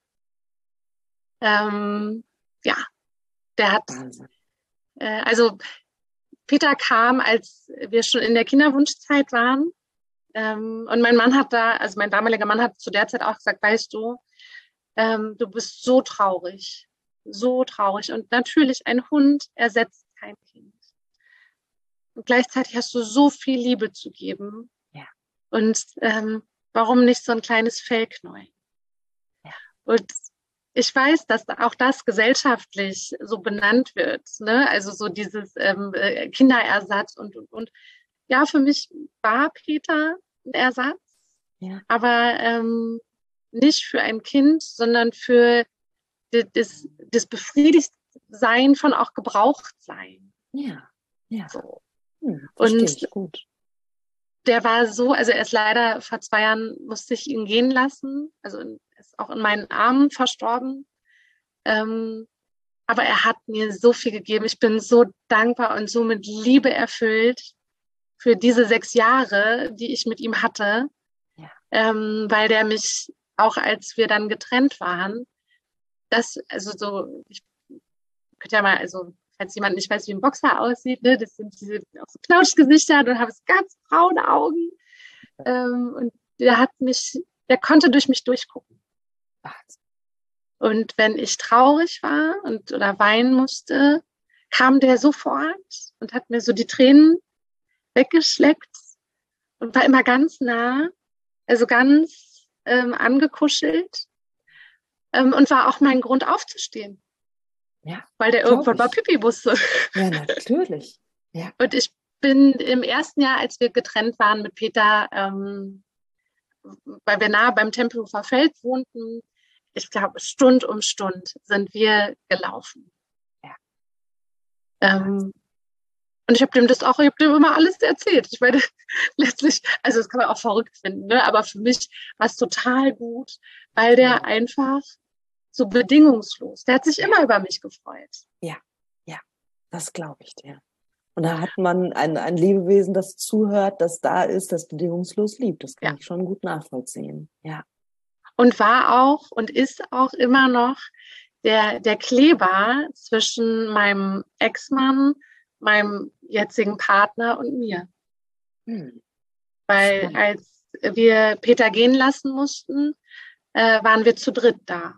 C: Ähm, ja, der hat,
B: Wahnsinn.
C: äh, also Peter kam, als wir schon in der Kinderwunschzeit waren. Ähm, und mein Mann hat da, also mein damaliger Mann hat zu der Zeit auch gesagt, weißt du, ähm, du bist so traurig, so traurig. Und natürlich, ein Hund ersetzt kein Kind. Und gleichzeitig hast du so viel Liebe zu geben.
B: Ja.
C: Und ähm, warum nicht so ein kleines Fellknäuel?
B: Ja.
C: Und ich weiß, dass auch das gesellschaftlich so benannt wird, ne? Also so dieses ähm, äh, Kinderersatz und, und, und. Ja, für mich war Peter ein Ersatz,
B: Ja.
C: aber ähm, nicht für ein Kind, sondern für das, das Befriedigtsein von auch Gebrauchtsein.
B: Ja. Ja.
C: So.
B: Hm, verstehe
C: Und
B: ich gut.
C: der war so, also er ist leider vor zwei Jahren, musste ich ihn gehen lassen, also er ist auch in meinen Armen verstorben. Ähm, aber er hat mir so viel gegeben. Ich bin so dankbar und so mit Liebe erfüllt für diese sechs Jahre, die ich mit ihm hatte,
B: Ja.
C: ähm, weil der mich, auch als wir dann getrennt waren, das, also so, ich könnte ja mal, also falls jemand nicht weiß, wie ein Boxer aussieht, ne, das sind diese auch so Knautschgesichter und habe ganz braune Augen. Ähm, und der hat mich, der konnte durch mich durchgucken.
B: Wahnsinn.
C: Und wenn ich traurig war und oder weinen musste, kam der sofort und hat mir so die Tränen weggeschleckt und war immer ganz nah, also ganz ähm, angekuschelt ähm, und war auch mein Grund aufzustehen,
B: Ja,
C: weil der
B: glaub
C: irgendwann mal
B: ich.
C: Pipi musste.
B: Ja, natürlich. Ja.
C: Und ich bin im ersten Jahr, als wir getrennt waren mit Peter, ähm, weil wir nahe beim Tempelhofer Feld wohnten, ich glaube, Stund um Stund sind wir gelaufen.
B: Ja.
C: Ähm, und ich habe dem das auch, ich habe dem immer alles erzählt. Ich meine, letztlich, also das kann man auch verrückt finden, ne? Aber für mich war es total gut, weil der einfach so bedingungslos, der hat sich immer über mich gefreut.
B: Ja, ja, das glaube ich dir. Und da hat man ein, ein Lebewesen, das zuhört, das da ist, das bedingungslos liebt. Das kann
C: Ja.
B: ich schon gut nachvollziehen. Ja.
C: Und war auch und ist auch immer noch der, der Kleber zwischen meinem Ex-Mann, meinem jetzigen Partner und mir.
B: Hm.
C: Weil
B: Spannend.
C: als wir Peter gehen lassen mussten, äh, waren wir zu dritt da.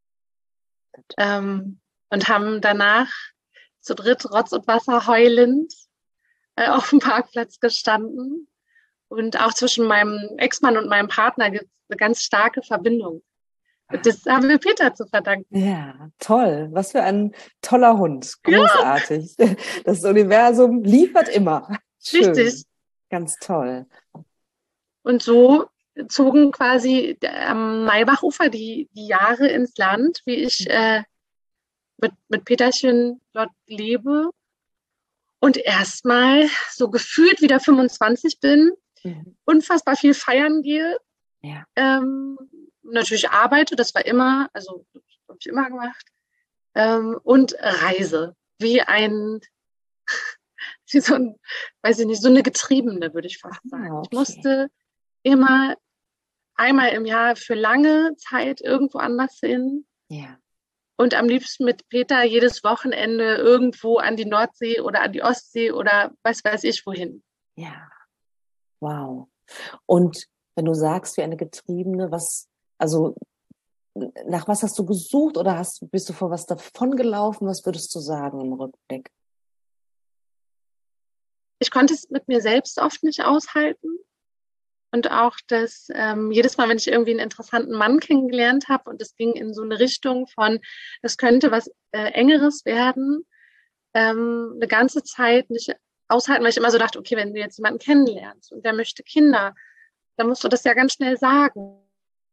C: Ähm, und haben danach zu dritt Rotz und Wasser heulend äh, auf dem Parkplatz gestanden. Und auch zwischen meinem Ex-Mann und meinem Partner gibt es eine ganz starke Verbindung. Und das haben wir Peter zu verdanken.
B: Ja, toll. Was für ein toller Hund.
C: Ja.
B: Großartig. Das Universum liefert immer. Schön.
C: Richtig.
B: Ganz toll.
C: Und so zogen quasi am Maybachufer die, die Jahre ins Land, wie ich äh, mit, mit Peterchen dort lebe. Und erstmal so gefühlt wieder fünfundzwanzig bin,
B: Mhm.
C: unfassbar viel feiern gehe.
B: Ja.
C: Ähm, natürlich arbeite, das war immer, also das habe ich immer gemacht. Ähm, und reise, wie ein, wie so ein, weiß ich nicht, so eine Getriebene, würde ich fast sagen.
B: Ah,
C: Ich
B: okay.
C: musste immer einmal im Jahr für lange Zeit irgendwo anders hin.
B: Ja.
C: Und am liebsten mit Peter jedes Wochenende irgendwo an die Nordsee oder an die Ostsee oder was weiß ich wohin.
B: Ja. Wow. Und wenn du sagst, wie eine Getriebene, was, also nach was hast du gesucht oder hast, bist du vor was davongelaufen? Was würdest du sagen im Rückblick?
C: Ich konnte es mit mir selbst oft nicht aushalten. Und auch, dass ähm, jedes Mal, wenn ich irgendwie einen interessanten Mann kennengelernt habe und es ging in so eine Richtung von, das könnte was äh, Engeres werden, ähm, eine ganze Zeit nicht aushalten, weil ich immer so dachte, okay, wenn du jetzt jemanden kennenlernst und der möchte Kinder, dann musst du das ja ganz schnell sagen.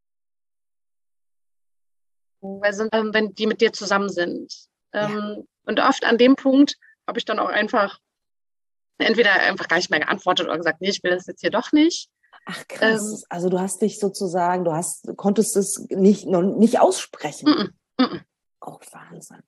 C: Weil sonst, ähm, wenn die mit dir zusammen sind. Ähm, ja. Und oft an dem Punkt habe ich dann auch einfach entweder einfach gar nicht mehr geantwortet oder gesagt, nee, ich will das jetzt hier doch nicht.
B: Ach krass, ähm, also du hast dich sozusagen, du hast, konntest es nicht, noch nicht aussprechen. Mm -mm, mm -mm. Oh, Wahnsinn.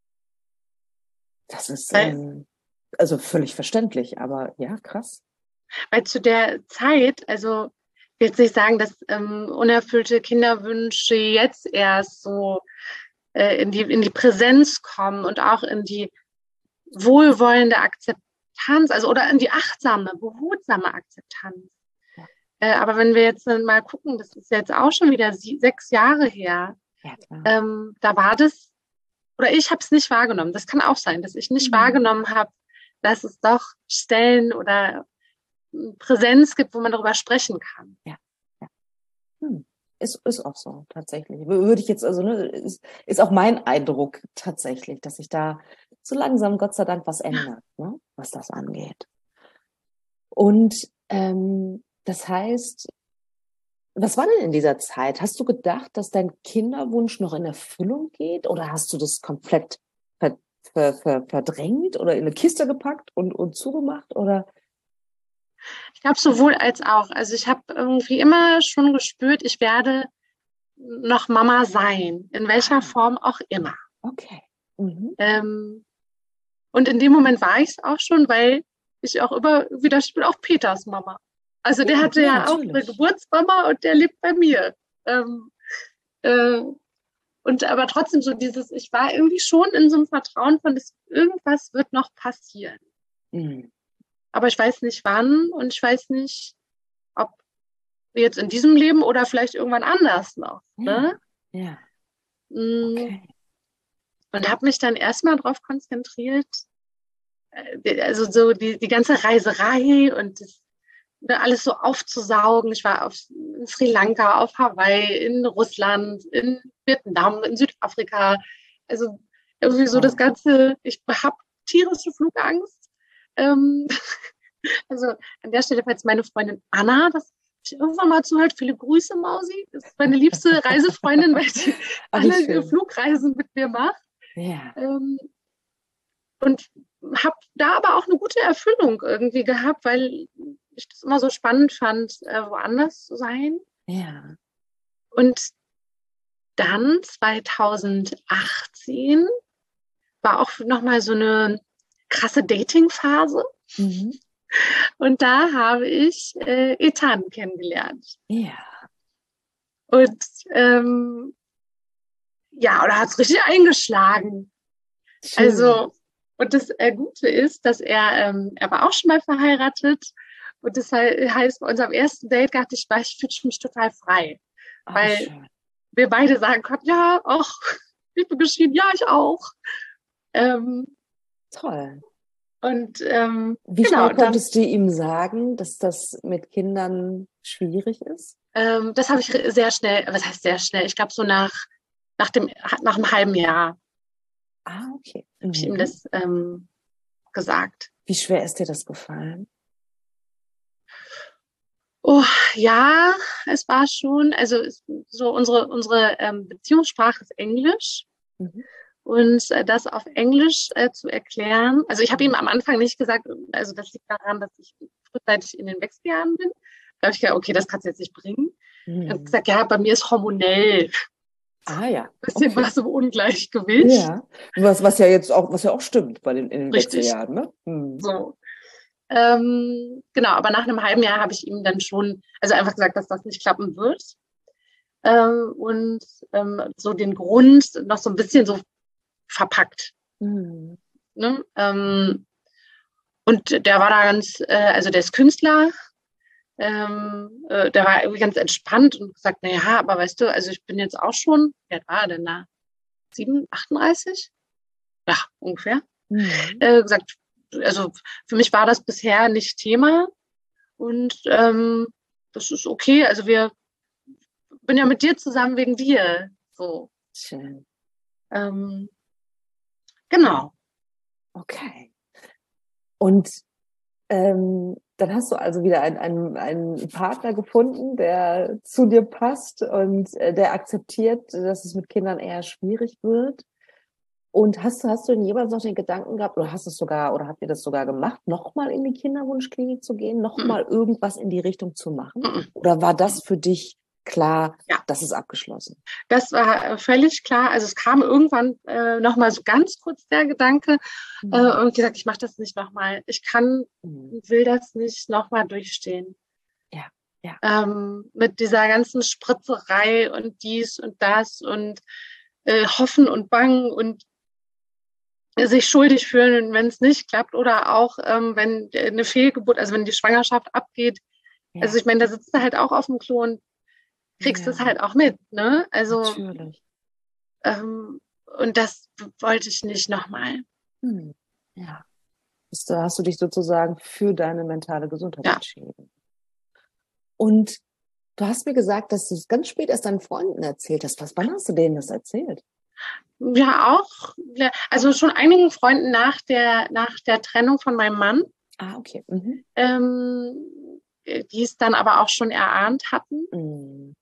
B: Das ist weil, ähm, also völlig verständlich, aber ja, krass.
C: Weil zu der Zeit, also ich will jetzt nicht sagen, dass ähm, unerfüllte Kinderwünsche jetzt erst so äh, in die, in die Präsenz kommen und auch in die wohlwollende Akzeptanz, also oder in die achtsame, behutsame Akzeptanz. Ja. Äh, aber wenn wir jetzt mal gucken, das ist jetzt auch schon wieder sie, sechs Jahre her, ja, ähm, da war das, oder ich habe es nicht wahrgenommen. Das kann auch sein, dass ich nicht mhm. wahrgenommen habe, dass es doch Stellen oder Präsenz gibt, wo man darüber sprechen kann.
B: Ja. ja. Hm. Ist, ist auch so, tatsächlich. Würde ich jetzt, also, ne, ist, ist auch mein Eindruck tatsächlich, dass sich da so langsam, Gott sei Dank, was ändert, ne, was das angeht. Und ähm, das heißt, was war denn in dieser Zeit? Hast du gedacht, dass dein Kinderwunsch noch in Erfüllung geht? Oder hast du das komplett ver, ver, ver, verdrängt oder in eine Kiste gepackt und, und zugemacht? Oder?
C: Ich glaube, sowohl als auch. Also ich habe irgendwie immer schon gespürt, ich werde noch Mama sein, in welcher ah. Form auch immer.
B: Okay. Mhm.
C: Ähm, und in dem Moment war ich es auch schon, weil ich auch immer wieder, ich bin auch Peters Mama. Also der ja, hatte ja, ja auch eine Geburtsmama und der lebt bei mir. Ähm, äh, und aber trotzdem so dieses, ich war irgendwie schon in so einem Vertrauen von, dass irgendwas wird noch passieren. Mhm. Aber ich weiß nicht wann und ich weiß nicht, ob jetzt in diesem Leben oder vielleicht irgendwann anders noch. Ne?
B: Ja. ja. Okay.
C: Und habe mich dann erstmal darauf konzentriert, also so die, die ganze Reiserei und das, alles so aufzusaugen. Ich war auf, in Sri Lanka, auf Hawaii, in Russland, in Vietnam, in Südafrika. Also irgendwie so oh. das Ganze, ich habe tierische Flugangst. Ähm, Also an der Stelle, falls meine Freundin Anna, das ich irgendwann mal zuhört, viele Grüße, Mausi. Das ist meine liebste Reisefreundin, weil sie alle ihre Flugreisen mit mir macht.
B: Ja.
C: Ähm, und habe da aber auch eine gute Erfüllung irgendwie gehabt, weil ich das immer so spannend fand, äh, woanders zu sein.
B: Ja.
C: Und dann zweitausendachtzehn war auch nochmal so eine krasse Dating-Phase.
B: Mhm.
C: Und da habe ich äh, Ethan kennengelernt.
B: Ja.
C: Und ähm, ja, da hat es richtig eingeschlagen.
B: Schön.
C: Also, und das äh, Gute ist, dass er, ähm, er war auch schon mal verheiratet. Und das heißt, bei unserem ersten Date dachte ich, ich fühlte mich total frei.
B: Oh,
C: weil
B: schön.
C: wir beide sagen konnten, ja, auch, ich bin geschieden, ja, ich auch. Ähm,
B: Toll.
C: Und ähm,
B: wie
C: genau,
B: schnell konntest dann, du ihm sagen, dass das mit Kindern schwierig ist?
C: Ähm, das habe ich sehr schnell, was heißt sehr schnell? Ich glaube so nach, nach, dem, nach einem halben Jahr.
B: Ah, okay.
C: Mhm. Habe ich ihm das ähm, gesagt.
B: Wie schwer ist dir das gefallen?
C: Oh, ja, es war schon, also es, so unsere, unsere ähm, Beziehungssprache ist Englisch. Mhm. Und äh, das auf Englisch äh, zu erklären, also ich habe ihm am Anfang nicht gesagt, also das liegt daran, dass ich frühzeitig in den Wechseljahren bin. Da habe ich gesagt, okay, das kannst du jetzt nicht bringen. Mhm. Ich habe gesagt, ja, bei mir ist hormonell.
B: Ah ja.
C: Ein bisschen okay. was im Ungleichgewicht.
B: Ja, was, was ja jetzt auch, was ja auch stimmt bei den, in den
C: Richtig.
B: Wechseljahren, ne? Mhm.
C: So. Ähm, genau, aber nach einem halben Jahr habe ich ihm dann schon, also einfach gesagt, dass das nicht klappen wird. Ähm, und ähm, so den Grund noch so ein bisschen so verpackt.
B: Mhm.
C: Ne? Ähm, und der war da ganz, äh, also der ist Künstler, ähm, äh, der war irgendwie ganz entspannt und gesagt, naja, aber weißt du, also ich bin jetzt auch schon, wie alt war er denn da? sieben, achtunddreißig? Ja, ungefähr.
B: Mhm.
C: Äh, gesagt, also für mich war das bisher nicht Thema und ähm, das ist okay. Also wir bin ja mit dir zusammen wegen dir. So.
B: Schön.
C: Ähm, genau.
B: Okay. Und ähm, dann hast du also wieder einen, einen, einen Partner gefunden, der zu dir passt und äh, der akzeptiert, dass es mit Kindern eher schwierig wird. Und hast du, hast du denn jemals noch den Gedanken gehabt, oder hast du es sogar, oder habt ihr das sogar gemacht, nochmal in die Kinderwunschklinik zu gehen, nochmal
C: Mhm.
B: irgendwas in die Richtung zu machen?
C: Mhm.
B: Oder war das für dich klar,
C: Ja.
B: das ist abgeschlossen?
C: Das war völlig klar. Also es kam irgendwann äh, nochmal so ganz kurz der Gedanke
B: Mhm.
C: äh, und gesagt, ich mache das nicht nochmal. Ich kann,
B: Mhm.
C: will das nicht nochmal durchstehen.
B: Ja, ja.
C: Ähm, mit dieser ganzen Spritzerei und dies und das und äh, Hoffen und Bangen und sich schuldig fühlen, wenn es nicht klappt oder auch ähm, wenn eine Fehlgeburt, also wenn die Schwangerschaft abgeht.
B: Ja.
C: Also ich meine, da sitzt du halt auch auf dem Klo und kriegst
B: Ja.
C: es halt auch mit, ne? Also
B: Natürlich.
C: ähm, und das wollte ich nicht nochmal.
B: Hm. Ja. Hast du, hast du dich sozusagen für deine mentale Gesundheit
C: Ja.
B: entschieden? Und du hast mir gesagt, dass du es ganz spät erst deinen Freunden erzählt hast. Was, wann hast du denen das erzählt?
C: Ja, auch. Also schon einigen Freunden nach der, nach der Trennung von meinem Mann,
B: Ah, okay. Mhm.
C: ähm, die es dann aber auch schon erahnt hatten.
B: Mhm.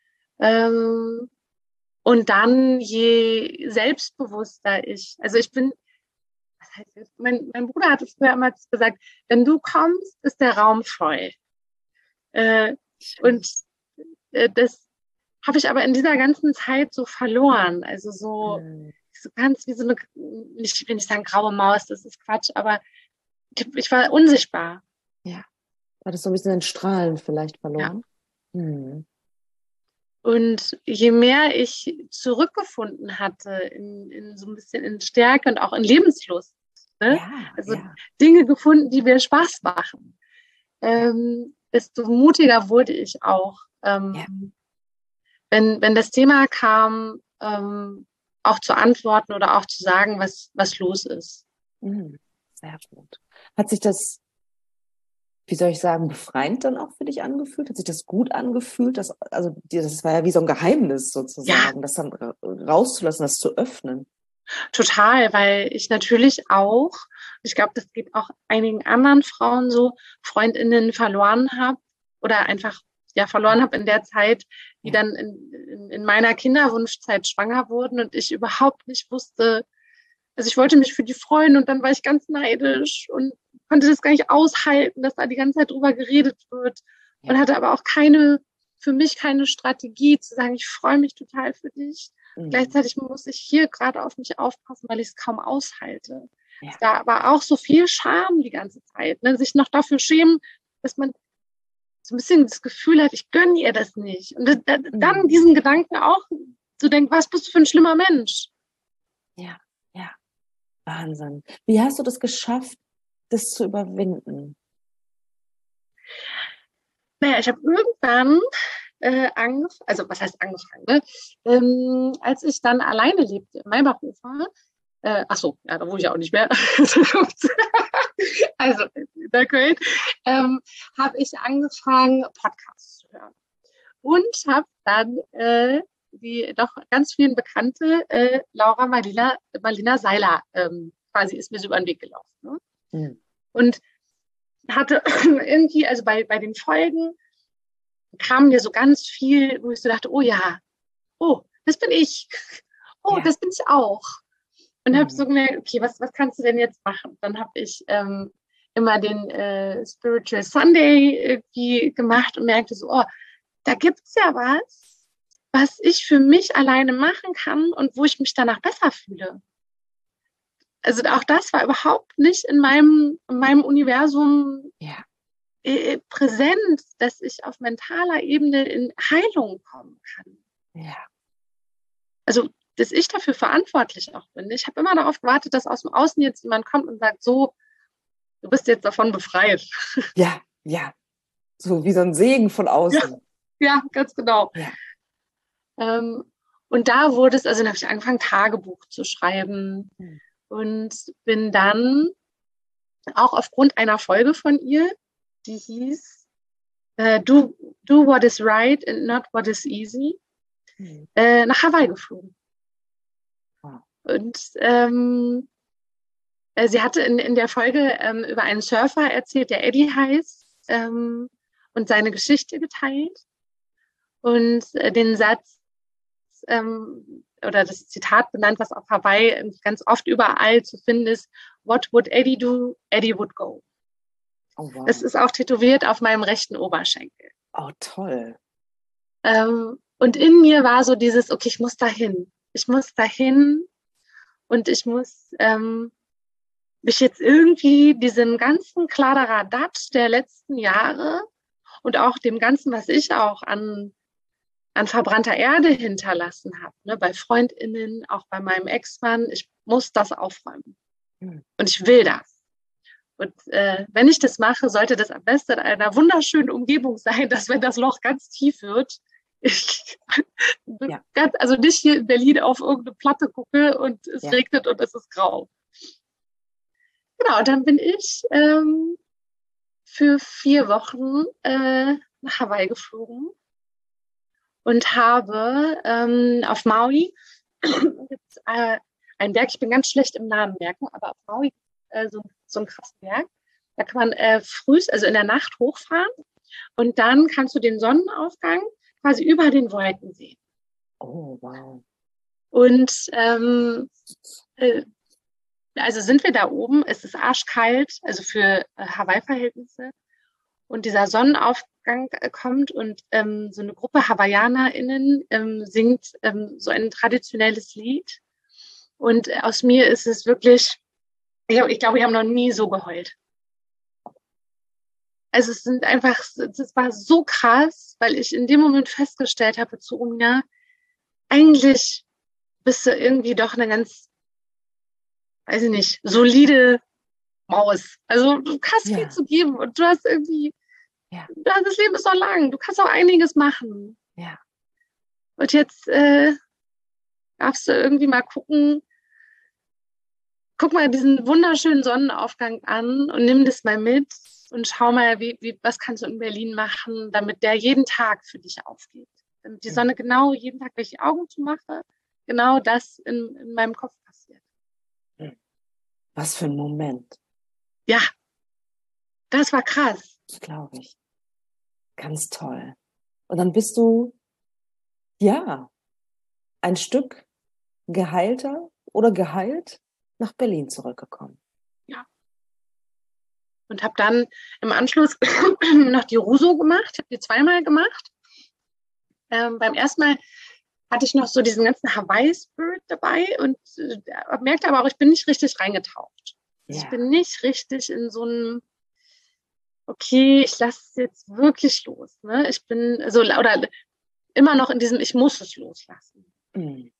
C: Ähm, und dann, je selbstbewusster ich, also ich bin, was heißt das? Mein, mein Bruder hat es früher immer gesagt, wenn du kommst, ist der Raum voll. Äh, und äh, das habe ich aber in dieser ganzen Zeit so verloren. Also so,
B: Mhm.
C: so ganz wie so eine, ich will nicht sagen graue Maus, das ist Quatsch, aber ich war unsichtbar.
B: Ja. Hattest du ein bisschen den Strahlen vielleicht
C: Ja.
B: verloren? Mhm.
C: Und je mehr ich zurückgefunden hatte in, in so ein bisschen in Stärke und auch in Lebenslust, ne?
B: Ja,
C: Also
B: ja.
C: Dinge gefunden, die mir Spaß machen, ähm, desto mutiger wurde ich auch. Ähm,
B: Ja.
C: wenn, wenn das Thema kam, ähm, auch zu antworten oder auch zu sagen, was, was los ist.
B: Mhm. Sehr gut. Hat sich das, wie soll ich sagen, befreiend dann auch für dich angefühlt? Hat sich das gut angefühlt? Das, also, dir- das war ja wie so ein Geheimnis sozusagen,
C: Ja,
B: das dann ra- rauszulassen, das zu öffnen.
C: total, weil ich natürlich auch, ich glaube, das geht auch einigen anderen Frauen so, Freundinnen verloren habe oder einfach ja verloren habe in der Zeit, die
B: Ja.
C: dann in, in, in meiner Kinderwunschzeit schwanger wurden und ich überhaupt nicht wusste, also ich wollte mich für die freuen und dann war ich ganz neidisch und konnte das gar nicht aushalten, dass da die ganze Zeit drüber geredet wird
B: Ja.
C: und hatte aber auch keine, für mich keine Strategie zu sagen, ich freue mich total für dich.
B: Mhm.
C: Gleichzeitig muss ich hier gerade auf mich aufpassen, weil ich es kaum aushalte.
B: Ja.
C: Es da aber auch so viel Scham die ganze Zeit, ne? Sich noch dafür schämen, dass man so ein bisschen das Gefühl hat, ich gönne ihr das nicht. Und da, dann
B: Mhm.
C: diesen Gedanken auch zu denken, was bist du für ein schlimmer Mensch?
B: Ja, ja. Wahnsinn. Wie hast du das geschafft, das zu überwinden?
C: Naja, ich habe irgendwann äh, angefangen, also was heißt angefangen, ne? Ähm, als ich dann alleine lebte in Maybachufer, äh, ach so, ja, da wohne ich ja auch nicht mehr. Also in der Köln, ähm, habe ich angefangen, Podcasts zu hören. Und habe dann äh, die doch ganz vielen bekannte äh, Laura Marlina, Marlina Seiler ähm, quasi ist mir so über den Weg gelaufen. Ne?
B: Mhm.
C: Und hatte irgendwie, also bei, bei den Folgen kam mir so ganz viel, wo ich so dachte, oh ja, oh, das bin ich. Oh,
B: Ja.
C: das bin ich auch. Und
B: Mhm.
C: habe so gemerkt, okay, was, was kannst du denn jetzt machen? Dann habe ich ähm, immer den äh, Spiritual Sunday irgendwie gemacht und merkte so, oh, da gibt's ja was, was ich für mich alleine machen kann und wo ich mich danach besser fühle. Also auch das war überhaupt nicht in meinem, in meinem Universum
B: Ja.
C: äh, präsent, dass ich auf mentaler Ebene in Heilung kommen kann.
B: Ja.
C: Also, dass ich dafür verantwortlich auch bin. Ich habe immer darauf gewartet, dass aus dem Außen jetzt jemand kommt und sagt, so, du bist jetzt davon befreit.
B: Ja, ja. So wie so ein Segen von außen.
C: Ja, ganz genau.
B: Ja.
C: Ähm, und da wurde es, also dann habe ich angefangen, Tagebuch zu schreiben
B: Mhm.
C: und bin dann auch aufgrund einer Folge von ihr, die hieß äh, do, do what is right and not what is easy, mhm. äh, nach Hawaii geflogen. Wow. Und ähm, sie hatte in, in der Folge ähm, über einen Surfer erzählt, der Eddie heißt, ähm, und seine Geschichte geteilt. Und äh, den Satz ähm, oder das Zitat benannt, was auf Hawaii ganz oft überall zu finden ist: What would Eddie do? Eddie would go. Oh, wow. Das ist auch tätowiert auf meinem rechten Oberschenkel.
B: Oh, toll.
C: Ähm, und in mir war so dieses, okay, ich muss dahin. Ich muss dahin und ich muss ähm, mich jetzt irgendwie diesem ganzen Kladderadatsch der letzten Jahre und auch dem Ganzen, was ich auch an, an verbrannter Erde hinterlassen habe, ne, bei FreundInnen, auch bei meinem Ex-Mann, ich muss das aufräumen. Mhm. Und ich will das. Und äh, wenn ich das mache, sollte das am besten in einer wunderschönen Umgebung sein, dass, wenn das Loch ganz tief wird, ich ja. ganz, also nicht hier in Berlin auf irgendeine Platte gucke und es ja. regnet und es ist grau. Genau, dann bin ich ähm, für vier Wochen äh, nach Hawaii geflogen und habe ähm, auf Maui gibt's, äh, einen Berg, ich bin ganz schlecht im Namen merken, aber auf Maui äh, so, so einen krassen Berg. Da kann man äh, früh, also in der Nacht hochfahren und dann kannst du den Sonnenaufgang quasi über den Wolken sehen.
B: Oh, wow.
C: Und ähm, äh, also sind wir da oben, es ist arschkalt, also für äh, Hawaii-Verhältnisse. Und dieser Sonnenaufgang äh, kommt und ähm, so eine Gruppe HawaiianerInnen ähm, singt ähm, so ein traditionelles Lied. Und äh, aus mir ist es wirklich, ich, ich glaube, wir haben noch nie so geheult. Also es sind einfach, es war so krass, weil ich in dem Moment festgestellt habe zu Romina, eigentlich bist du irgendwie doch eine ganz, weiß ich nicht, solide Maus. Also du hast ja. viel zu geben und du hast irgendwie, ja. das Leben ist doch lang, du kannst auch einiges machen.
B: Ja.
C: Und jetzt äh, darfst du irgendwie mal gucken, guck mal diesen wunderschönen Sonnenaufgang an und nimm das mal mit und schau mal, wie, wie, was kannst du in Berlin machen, damit der jeden Tag für dich aufgeht. Damit die Sonne genau jeden Tag, wenn ich die Augen zumache, genau das in, in meinem Kopf passiert.
B: Was für ein Moment.
C: Ja, das war krass.
B: Das glaube ich. Ganz toll. Und dann bist du, ja, ein Stück geheilter oder geheilt nach Berlin zurückgekommen.
C: Ja. Und habe dann im Anschluss noch die Ruso gemacht. Ich habe die zweimal gemacht. Ähm, beim ersten Mal hatte ich noch so diesen ganzen Hawaii-Spirit dabei und äh, merkte aber auch, ich bin nicht richtig reingetaucht. Ja. Ich bin nicht richtig in so einem, okay, ich lasse es jetzt wirklich los. Ne? Ich bin so, oder immer noch in diesem, ich muss es loslassen. Mhm.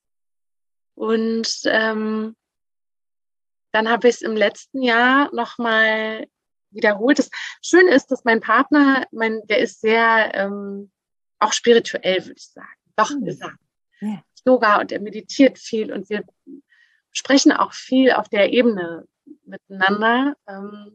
C: Und ähm, dann habe ich es im letzten Jahr nochmal wiederholt. Das Schöne ist, dass mein Partner, mein, der ist sehr ähm, auch spirituell, würde ich sagen. Doch, mhm. ist er. Ja. Yoga und er meditiert viel und wir sprechen auch viel auf der Ebene miteinander. Ähm,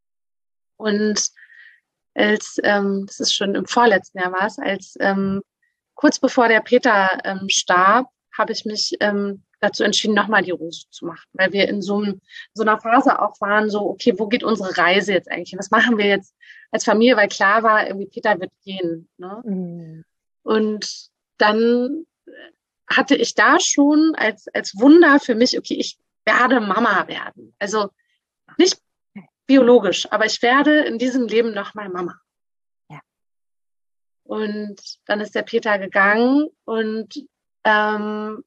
C: und als, ähm, das ist schon im vorletzten Jahr war es, als ähm, kurz bevor der Peter ähm, starb, habe ich mich ähm, dazu entschieden, nochmal die Ruso zu machen, weil wir in so, einem, so einer Phase auch waren, so, okay, wo geht unsere Reise jetzt eigentlich? Was machen wir jetzt als Familie? Weil klar war, irgendwie Peter wird gehen. Ne? Mhm. Und dann hatte ich da schon als, als Wunder für mich, okay, ich werde Mama werden. Also nicht biologisch, aber ich werde in diesem Leben nochmal Mama. Ja. Und dann ist der Peter gegangen und ähm,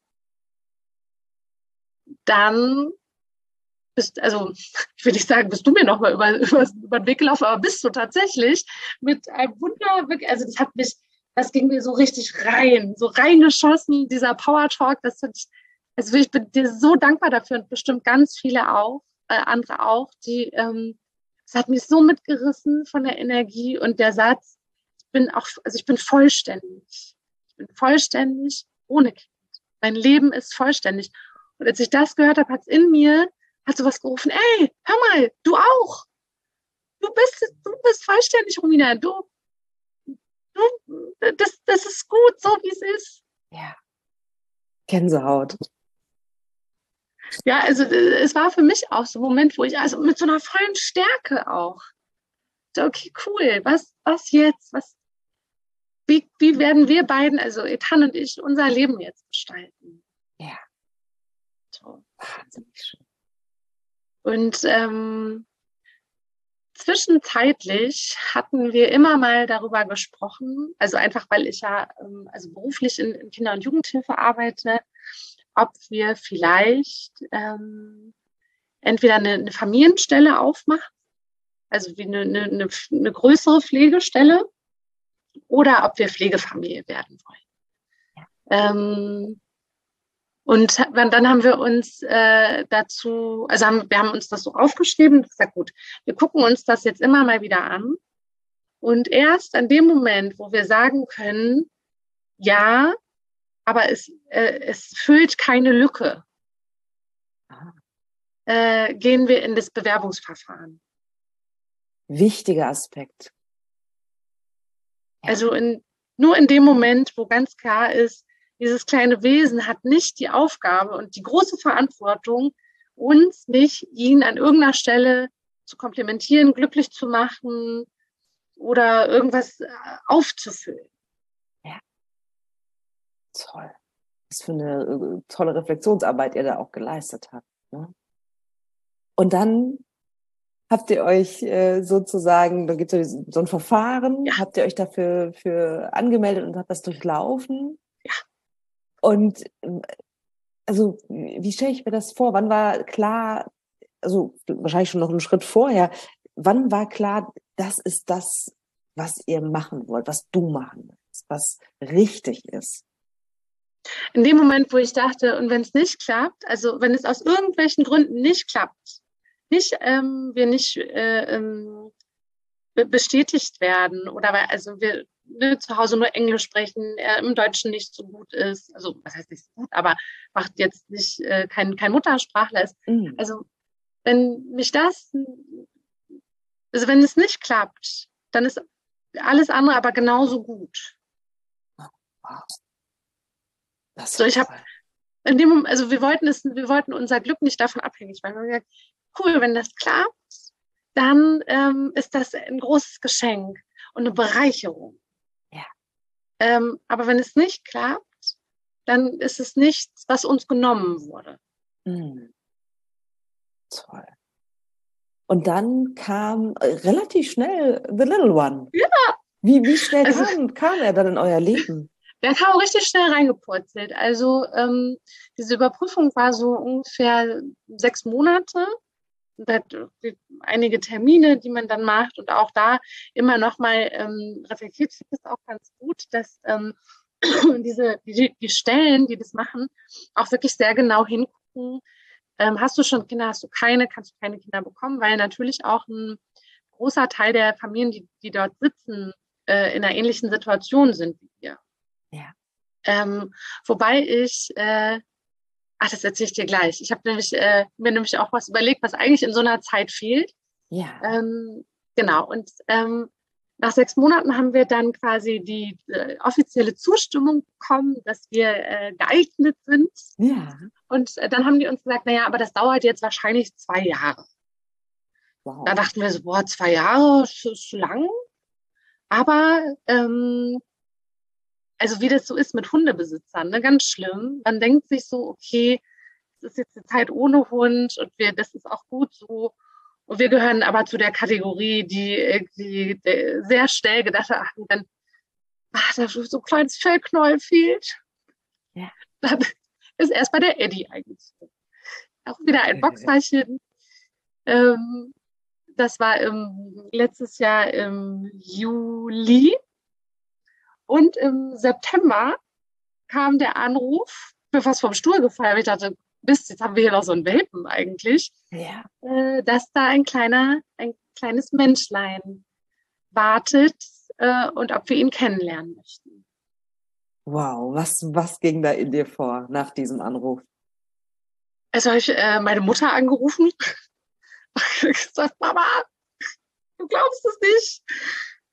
C: dann bist, also ich will nicht sagen, bist du mir nochmal über, über, über den Weg gelaufen, aber bist du tatsächlich mit einem Wunder, wirklich, also das hat mich, das ging mir so richtig rein, so reingeschossen, dieser Power Talk, das hat ich, also ich bin dir so dankbar dafür und bestimmt ganz viele auch, äh, andere auch, die, ähm, es hat mich so mitgerissen von der Energie und der Satz, ich bin auch, also ich bin vollständig, ich bin vollständig ohne Kind. Mein Leben ist vollständig. Und als ich das gehört habe, hat es in mir, hat sowas gerufen, ey, hör mal, du auch. Du bist, du bist vollständig, Romina. Du, du, das, das ist gut, so wie es ist.
B: Ja. Gänsehaut.
C: Ja, also es war für mich auch so ein Moment, wo ich also mit so einer vollen Stärke auch, so, okay, cool, was, was jetzt? Was, wie, wie werden wir beiden, also Ethan und ich, unser Leben jetzt gestalten?
B: Ja.
C: So.
B: Wahnsinnig schön.
C: Und ähm, zwischenzeitlich hatten wir immer mal darüber gesprochen, also einfach, weil ich ja ähm, also beruflich in, in Kinder- und Jugendhilfe arbeite, ob wir vielleicht ähm, entweder eine, eine Familienstelle aufmachen, also wie eine, eine, eine, eine größere Pflegestelle, oder ob wir Pflegefamilie werden wollen. Ähm, und dann haben wir uns äh, dazu, also haben, wir haben uns das so aufgeschrieben und gesagt, gut, wir gucken uns das jetzt immer mal wieder an. Und erst an dem Moment, wo wir sagen können, ja, aber es, äh, es füllt keine Lücke, äh, gehen wir in das Bewerbungsverfahren.
B: Wichtiger Aspekt.
C: Ja. Also in, nur in dem Moment, wo ganz klar ist, dieses kleine Wesen hat nicht die Aufgabe und die große Verantwortung, uns nicht, ihn an irgendeiner Stelle zu komplimentieren, glücklich zu machen oder irgendwas aufzufüllen.
B: Ja. Toll. Was für eine tolle Reflexionsarbeit ihr da auch geleistet habt. Ne? Und dann habt ihr euch äh, sozusagen, da gibt es so, so ein Verfahren, ja. Habt ihr euch dafür für angemeldet und habt das durchlaufen?
C: Ja.
B: Und also, wie stelle ich mir das vor? Wann war klar, also wahrscheinlich schon noch einen Schritt vorher, wann war klar, das ist das, was ihr machen wollt, was du machen willst, was richtig ist?
C: In dem Moment, wo ich dachte, und wenn es nicht klappt, also wenn es aus irgendwelchen Gründen nicht klappt, nicht, ähm, wir nicht äh, ähm, bestätigt werden oder weil also wir ne, zu Hause nur Englisch sprechen, er im Deutschen nicht so gut ist, also was heißt nicht so gut, aber macht jetzt nicht äh, kein, kein Muttersprachler ist. Mhm. Also wenn mich das, also wenn es nicht klappt, dann ist alles andere aber genauso gut.
B: Wow. Das ist
C: so, ich habe in dem Moment, also wir wollten es, wir wollten unser Glück nicht davon abhängig machen. Wir haben gesagt, cool, wenn das klappt, dann ähm, ist das ein großes Geschenk und eine Bereicherung.
B: Ja.
C: Ähm, aber wenn es nicht klappt, dann ist es nichts, was uns genommen wurde.
B: Mhm. Toll. Und dann kam äh, relativ schnell The Little One.
C: Ja.
B: Wie, wie schnell also, kam, kam er dann in euer Leben?
C: Der kam richtig schnell reingepurzelt. Also ähm, diese Überprüfung war so ungefähr sechs Monate. Da hat einige Termine, die man dann macht und auch da immer noch mal ähm, reflektiert. Ich finde es auch ganz gut, dass ähm, diese die, die Stellen, die das machen, auch wirklich sehr genau hingucken. Ähm, hast du schon Kinder, hast du keine, kannst du keine Kinder bekommen, weil natürlich auch ein großer Teil der Familien, die, die dort sitzen, äh, in einer ähnlichen Situation sind wie wir.
B: Ja.
C: Ähm, wobei ich äh, Ach, das erzähle ich dir gleich. Ich habe nämlich äh, mir nämlich auch was überlegt, was eigentlich in so einer Zeit fehlt.
B: Ja.
C: Ähm, genau. Und ähm, nach sechs Monaten haben wir dann quasi die äh, offizielle Zustimmung bekommen, dass wir äh, geeignet sind.
B: Ja.
C: Und äh, dann haben die uns gesagt, naja, aber das dauert jetzt wahrscheinlich zwei Jahre.
B: Wow.
C: Da dachten wir so, boah, zwei Jahre, das ist lang. Aber ähm, also wie das so ist mit Hundebesitzern, ne, ganz schlimm. Man denkt sich so, okay, es ist jetzt eine Zeit ohne Hund und wir, das ist auch gut so. Und wir gehören aber zu der Kategorie, die, die, die sehr schnell gedacht hat, ach, dann, ach, da so ein kleines Fellknäuel fehlt.
B: Ja.
C: Dann ist erstmal der Eddie eigentlich. Auch wieder ein Boxerchen. Ähm, das war im, letztes Jahr im Juli. Und im September kam der Anruf, ich bin fast vom Stuhl gefallen, ich dachte, Mist, jetzt haben wir hier noch so einen Welpen eigentlich,
B: ja.
C: äh, dass da ein kleiner, ein kleines Menschlein wartet äh, und ob wir ihn kennenlernen möchten.
B: Wow, was, was ging da in dir vor nach diesem Anruf?
C: Also habe ich äh, meine Mutter angerufen und gesagt, Mama, du glaubst es nicht.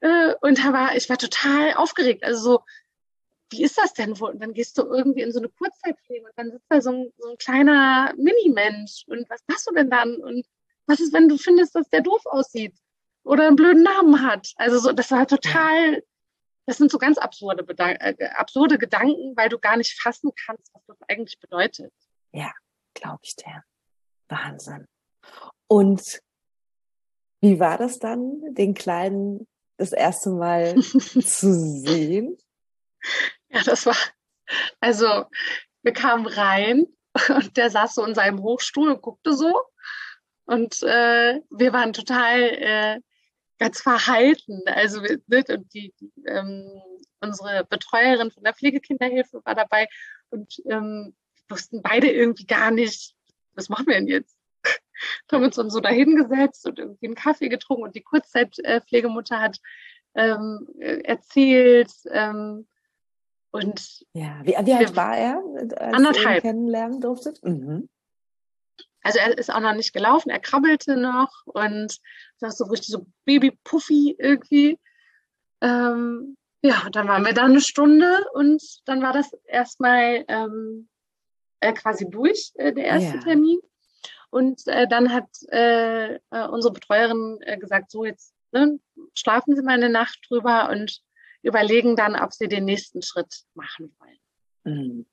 C: Äh, und da war, ich war total aufgeregt. Also so, wie ist das denn wohl? Und dann gehst du irgendwie in so eine Kurzzeitpflege und dann sitzt da so ein, so ein kleiner Mini-Mensch. Und was machst du denn dann? Und was ist, wenn du findest, dass der doof aussieht oder einen blöden Namen hat? Also so, das war total, das sind so ganz absurde, Bedan- äh, absurde Gedanken, weil du gar nicht fassen kannst, was das eigentlich bedeutet.
B: Ja, glaube ich dir. Wahnsinn. Und wie war das dann, den Kleinen das erste Mal zu sehen?
C: Ja, das war, also wir kamen rein und der saß so in seinem Hochstuhl und guckte so. Und äh, wir waren total äh, ganz verhalten. Also wir, ne, und die, die ähm, unsere Betreuerin von der Pflegekinderhilfe war dabei und ähm, wussten beide irgendwie gar nicht, was machen wir denn jetzt? Wir haben uns dann so dahingesetzt und irgendwie einen Kaffee getrunken und die Kurzzeitpflegemutter hat ähm, erzählt ähm, und
B: Ja, wie, wie alt war er, als ihr ihn
C: anderthalb.
B: kennenlernen durftet? Mhm.
C: Also er ist auch noch nicht gelaufen, er krabbelte noch und das so richtig so Baby-Puffy irgendwie. Ähm, ja, dann waren wir da eine Stunde und dann war das erstmal ähm, äh, quasi durch, äh, der erste
B: Ja.
C: Termin. Und äh, dann hat äh, äh, unsere Betreuerin äh, gesagt, so jetzt ne, schlafen Sie mal eine Nacht drüber und überlegen dann, ob Sie den nächsten Schritt machen wollen.
B: Mhm.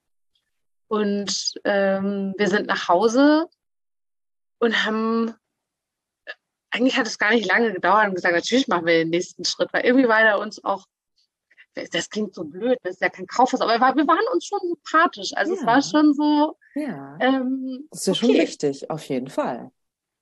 C: Und ähm, wir sind nach Hause und haben, eigentlich hat es gar nicht lange gedauert und gesagt, natürlich machen wir den nächsten Schritt, weil irgendwie war er uns auch, das klingt so blöd, das ist ja kein Kaufhaus, aber wir waren uns schon sympathisch. Also
B: Ja.
C: es war schon so,
B: Ja,
C: ähm,
B: das ist ja
C: okay.
B: schon wichtig, auf jeden Fall.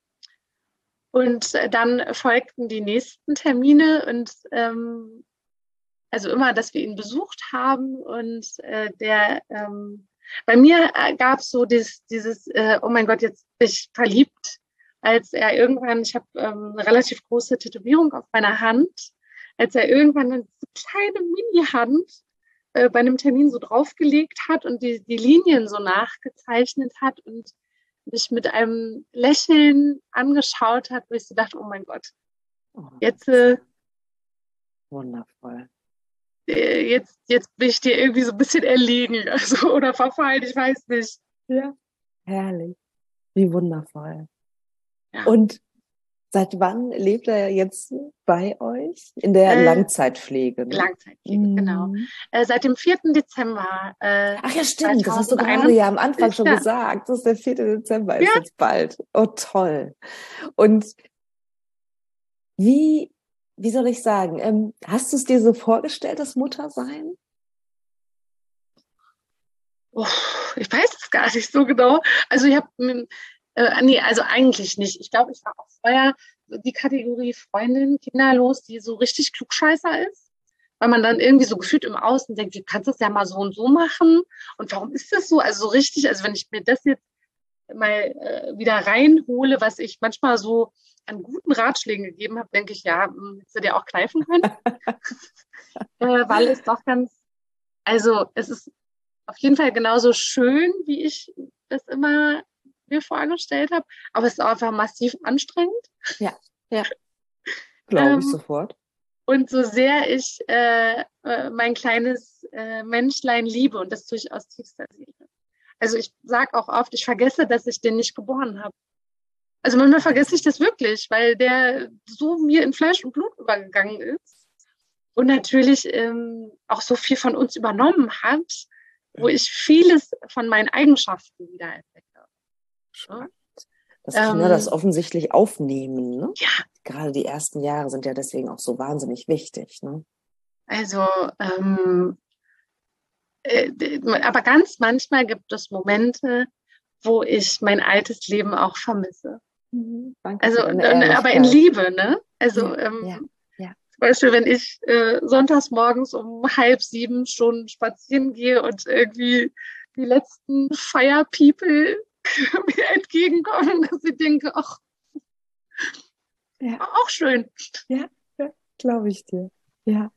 C: Und äh, dann folgten die nächsten Termine und ähm, also immer, dass wir ihn besucht haben und äh, der, ähm, bei mir äh, gab es so dieses, dieses äh, oh mein Gott, jetzt bin ich verliebt, als er irgendwann, ich habe ähm, eine relativ große Tätowierung auf meiner Hand, als er irgendwann eine kleine Mini-Hand äh, bei einem Termin so draufgelegt hat und die, die Linien so nachgezeichnet hat und mich mit einem Lächeln angeschaut hat, wo ich so dachte, oh mein Gott,
B: Oh,
C: jetzt, äh,
B: wundervoll.
C: äh, jetzt, jetzt bin ich dir irgendwie so ein bisschen erlegen, also, oder verfallen, ich weiß nicht.
B: Ja. Herrlich. Wie wundervoll.
C: Ja.
B: Und seit wann lebt er jetzt bei euch? In der
C: Äh,
B: Langzeitpflege, ne?
C: Langzeitpflege, genau.
B: Mhm.
C: Äh, seit dem vierten Dezember äh,
B: Ach ja, stimmt. Das hast du gerade
C: zweitausendeinundzwanzig.
B: ja am Anfang schon
C: Ja.
B: gesagt. Das ist der vierte Dezember, ist
C: Ja.
B: jetzt bald. Oh, toll. Und wie, wie soll ich sagen, ähm, hast du es dir so vorgestellt, das Muttersein?
C: Oh, ich weiß es gar nicht so genau. Also ich habe, äh, nee, also eigentlich nicht. Ich glaube, ich war auch vorher die Kategorie Freundin, kinderlos, die so richtig Klugscheißer ist. Weil man dann irgendwie so gefühlt im Außen denkt, du kannst das ja mal so und so machen. Und warum ist das so? Also so richtig, also wenn ich mir das jetzt mal äh, wieder reinhole, was ich manchmal so an guten Ratschlägen gegeben habe, denke ich, ja, hm, hättest du dir auch kneifen können. äh, weil es doch ganz, also es ist auf jeden Fall genauso schön, wie ich das immer mir vorgestellt habe, aber es ist auch einfach massiv anstrengend.
B: Ja, ja. Glaube ich
C: Ähm,
B: sofort.
C: und so sehr ich äh, äh, mein kleines äh, Menschlein liebe und das tue ich aus tiefster Seele. Also ich sage auch oft, ich vergesse, dass ich den nicht geboren habe. Also manchmal vergesse ich das wirklich, weil der so mir in Fleisch und Blut übergegangen ist und natürlich ähm, auch so viel von uns übernommen hat, wo ich vieles von meinen Eigenschaften wieder entdecke. Ja?
B: Dass Kinder
C: Ähm,
B: das offensichtlich aufnehmen, ne?
C: ja,
B: Gerade die ersten Jahre sind ja deswegen auch so wahnsinnig wichtig, ne?
C: also ähm, äh, aber ganz manchmal gibt es Momente, wo ich mein altes Leben auch vermisse.
B: Mhm. Danke
C: Also,
B: für deine
C: aber in
B: Ehrlichkeit.
C: Liebe, ne? Also,
B: Ja,
C: ähm,
B: ja, ja.
C: zum Beispiel, wenn ich äh, sonntags morgens um halb sieben schon spazieren gehe und irgendwie die letzten Fire People mir entgegenkommen, dass ich denke, ach,
B: Ja,
C: auch schön.
B: ja, ja, glaube ich dir. Ja.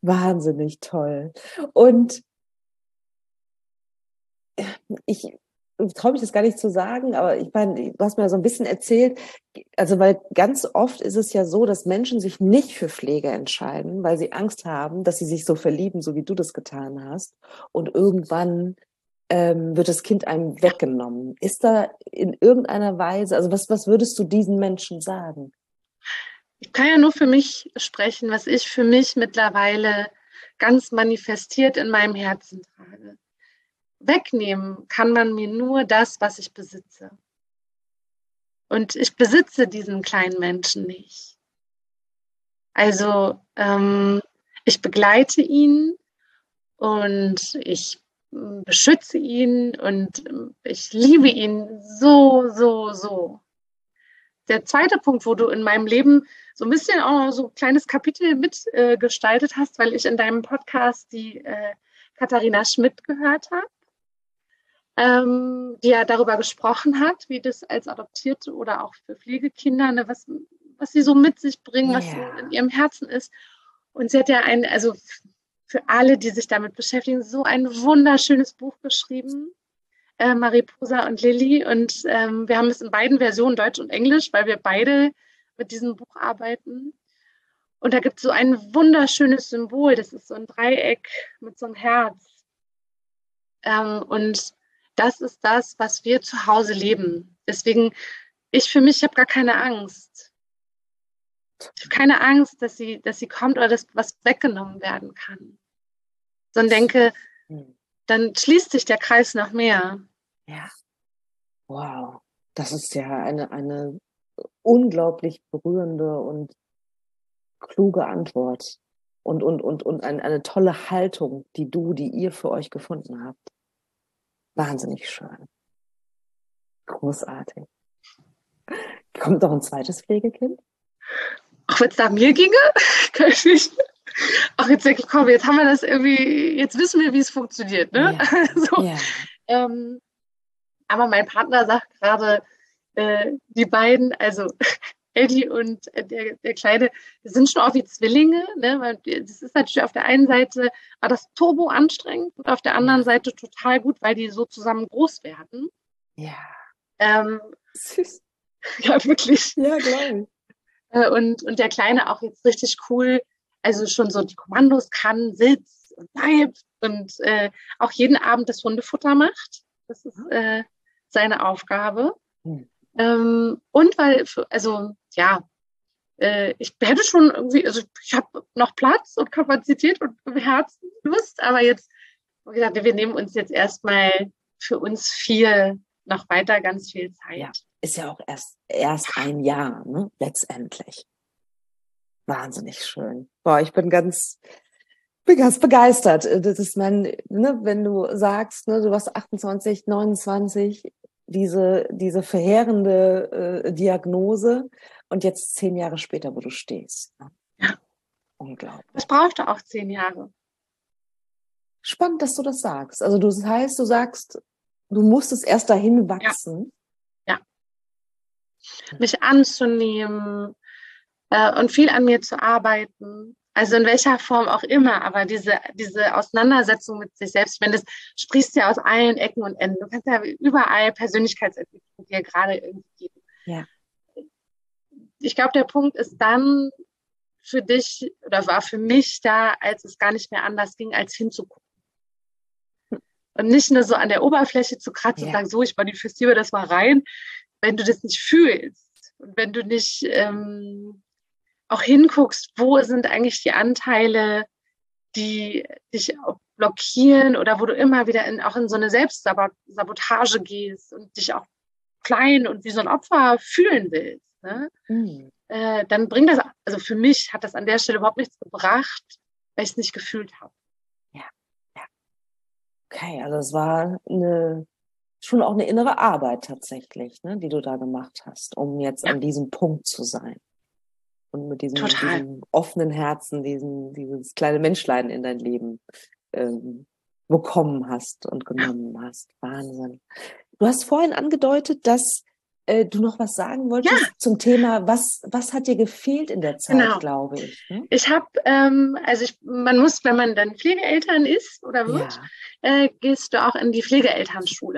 B: Wahnsinnig toll. Und ich traue mich das gar nicht zu sagen, aber ich meine, du hast mir so ein bisschen erzählt, also weil ganz oft ist es ja so, dass Menschen sich nicht für Pflege entscheiden, weil sie Angst haben, dass sie sich so verlieben, so wie du das getan hast. Und irgendwann ähm, wird das Kind einem weggenommen. Ist da in irgendeiner Weise, also was, was würdest du diesen Menschen sagen?
C: Ich kann ja nur für mich sprechen, was ich für mich mittlerweile ganz manifestiert in meinem Herzen trage. Wegnehmen kann man mir nur das, was ich besitze. Und ich besitze diesen kleinen Menschen nicht. Also ähm, ich begleite ihn und ich beschütze ihn und ich liebe ihn so, so, so. Der zweite Punkt, wo du in meinem Leben so ein bisschen auch so ein kleines Kapitel mitgestaltet äh, hast, weil ich in deinem Podcast die äh, Katharina Schmidt gehört habe, ähm, die ja darüber gesprochen hat, wie das als Adoptierte oder auch für Pflegekinder, ne, was, was sie so mit sich bringen, was
B: Yeah.
C: so in ihrem Herzen ist. Und sie hat ja ein, also für alle, die sich damit beschäftigen, so ein wunderschönes Buch geschrieben, äh, Mariposa und Lilly. Und ähm, wir haben es in beiden Versionen, Deutsch und Englisch, weil wir beide mit diesem Buch arbeiten. Und da gibt es so ein wunderschönes Symbol, das ist so ein Dreieck mit so einem Herz. Ähm, und das ist das, was wir zu Hause leben. Deswegen, ich für mich, ich habe gar keine Angst. Ich habe keine Angst, dass sie, dass sie kommt oder dass was weggenommen werden kann. Sondern denke, dann schließt sich der Kreis noch mehr.
B: Ja. Wow. Das ist ja eine, eine unglaublich berührende und kluge Antwort. Und, und, und, und eine, eine tolle Haltung, die du, die ihr für euch gefunden habt. Wahnsinnig schön. Großartig. Kommt noch ein zweites Pflegekind?
C: Auch wenn es nach mir ginge, kann ich nicht. Ach, jetzt denke ich, komm, jetzt haben wir das irgendwie, jetzt wissen wir, wie es funktioniert, ne?
B: Ja.
C: so.
B: Ja.
C: Ähm, aber mein Partner sagt gerade, äh, die beiden, also Eddie und der, der Kleine, die sind schon auch wie Zwillinge, ne? Weil das ist natürlich auf der einen Seite war das turbo anstrengend und auf der anderen
B: Ja.
C: Seite total gut, weil die so zusammen groß werden.
B: Ja.
C: Ähm,
B: Süß.
C: ja, wirklich.
B: Ja, glaube ich.
C: Und, und der Kleine auch jetzt richtig cool, also schon so die Kommandos kann, sitzt und bleibt und äh, auch jeden Abend das Hundefutter macht. Das ist äh, seine Aufgabe.
B: Hm.
C: Ähm, und weil, also ja, äh, ich hätte schon irgendwie, also ich habe noch Platz und Kapazität und Herzenslust, aber jetzt, wie gesagt, wir nehmen uns jetzt erstmal für uns vier noch weiter ganz viel Zeit.
B: Ja. Ist ja auch erst, erst ein Jahr, ne? Letztendlich. Wahnsinnig schön. Boah, ich bin ganz, bin ganz begeistert. Das ist mein, ne, wenn du sagst, ne, du warst achtundzwanzig, neunundzwanzig, diese, diese verheerende äh, Diagnose und jetzt zehn Jahre später, wo du stehst. Ne?
C: Ja.
B: Unglaublich.
C: Das brauchte auch zehn Jahre.
B: Spannend, dass du das sagst. Also du, das heißt, du sagst, du musstest erst dahin wachsen.
C: Ja. ja. Mich anzunehmen äh, und viel an mir zu arbeiten. Also in welcher Form auch immer, aber diese, diese Auseinandersetzung mit sich selbst, wenn das sprichst ja aus allen Ecken und Enden. Du kannst ja überall Persönlichkeitsentwicklung dir gerade irgendwie geben.
B: Ja.
C: Ich glaube, der Punkt ist dann für dich oder war für mich da, als es gar nicht mehr anders ging, als hinzugucken. Und nicht nur so an der Oberfläche zu kratzen ja. und sagen, so, ich manifestiere das mal rein, wenn du das nicht fühlst und wenn du nicht ähm, auch hinguckst, wo sind eigentlich die Anteile, die dich blockieren oder wo du immer wieder in, auch in so eine Selbstsabotage gehst und dich auch klein und wie so ein Opfer fühlen willst, ne? Mhm. Äh, dann bringt das, also für mich hat das an der Stelle überhaupt nichts gebracht, weil ich es nicht gefühlt habe.
B: Ja, ja. Okay, also es war eine, schon auch eine innere Arbeit tatsächlich, ne, die du da gemacht hast, um jetzt ja. an diesem Punkt zu sein. Und mit diesem, diesem offenen Herzen, diesen, dieses kleine Menschlein in dein Leben ähm, bekommen hast und genommen ja. hast. Wahnsinn. Du hast vorhin angedeutet, dass äh, du noch was sagen wolltest ja. zum Thema, was, was hat dir gefehlt in der Zeit, genau. glaube ich. Ne?
C: Ich habe, ähm, also ich, man muss, wenn man dann Pflegeeltern ist oder wird, ja. äh, gehst du auch in die Pflegeelternschule.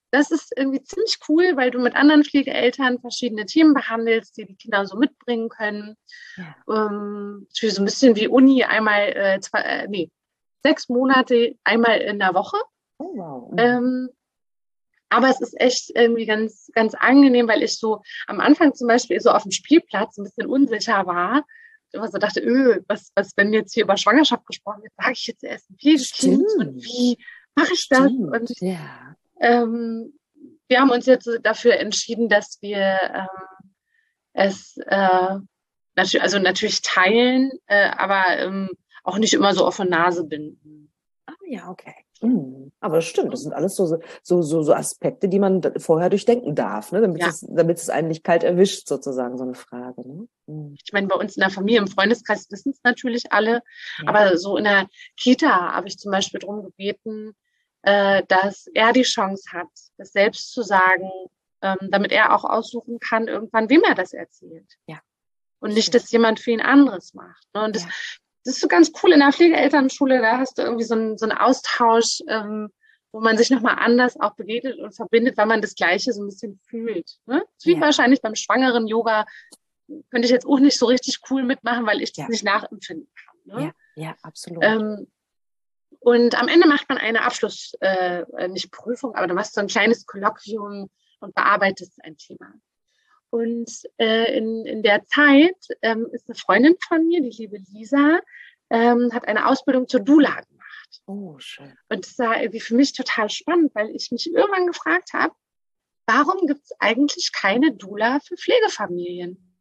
C: das ist irgendwie ziemlich cool, weil du mit anderen Pflegeeltern verschiedene Themen behandelst, die die Kinder so mitbringen können.
B: Ja.
C: Ähm, so ein bisschen wie Uni, einmal, äh, zwei, äh, nee, sechs Monate, einmal in der Woche.
B: Oh, wow. Mhm.
C: Ähm, aber es ist echt irgendwie ganz, ganz angenehm, weil ich so am Anfang zum Beispiel so auf dem Spielplatz ein bisschen unsicher war. Ich immer so dachte, öh, was, was, wenn jetzt hier über Schwangerschaft gesprochen wird, sage ich jetzt erst ein Pflegekind und wie mache ich das?
B: Stimmt.
C: Und
B: Ja.
C: ähm, wir haben uns jetzt dafür entschieden, dass wir ähm, es äh, natürlich, also natürlich teilen, äh, aber ähm, auch nicht immer so auf die Nase binden.
B: Ah, ja, okay. Mhm. Aber das stimmt, das sind alles so, so, so, so Aspekte, die man vorher durchdenken darf, ne? Damit,
C: Ja.
B: es, damit es einen nicht kalt erwischt, sozusagen, so eine Frage. Ne? Mhm.
C: Ich meine, bei uns in der Familie, im Freundeskreis wissen es natürlich alle,
B: Ja.
C: aber so in der Kita habe ich zum Beispiel darum gebeten, äh, dass er die Chance hat, das selbst zu sagen, ähm, damit er auch aussuchen kann, irgendwann, wem er das erzählt.
B: Ja.
C: Und nicht, dass jemand für ihn anderes macht. Ne? Und das, ja. das ist so ganz cool in der Pflegeelternschule, da hast du irgendwie so einen, so einen Austausch, ähm, wo man sich nochmal anders auch begegnet und verbindet, weil man das Gleiche so ein bisschen fühlt. Ne? Wie ja. wahrscheinlich beim schwangeren Yoga könnte ich jetzt auch nicht so richtig cool mitmachen, weil ich das
B: ja.
C: nicht nachempfinden kann. Ne?
B: Ja, ja, absolut.
C: Ähm, und am Ende macht man eine Abschluss, äh, nicht Prüfung, aber dann machst du so ein kleines Kolloquium und bearbeitest ein Thema. Und äh, in, in der Zeit ähm, ist eine Freundin von mir, die liebe Lisa, ähm, hat eine Ausbildung zur Doula gemacht.
B: Oh, schön.
C: Und das war irgendwie für mich total spannend, weil ich mich irgendwann gefragt habe, warum gibt es eigentlich keine Doula für Pflegefamilien?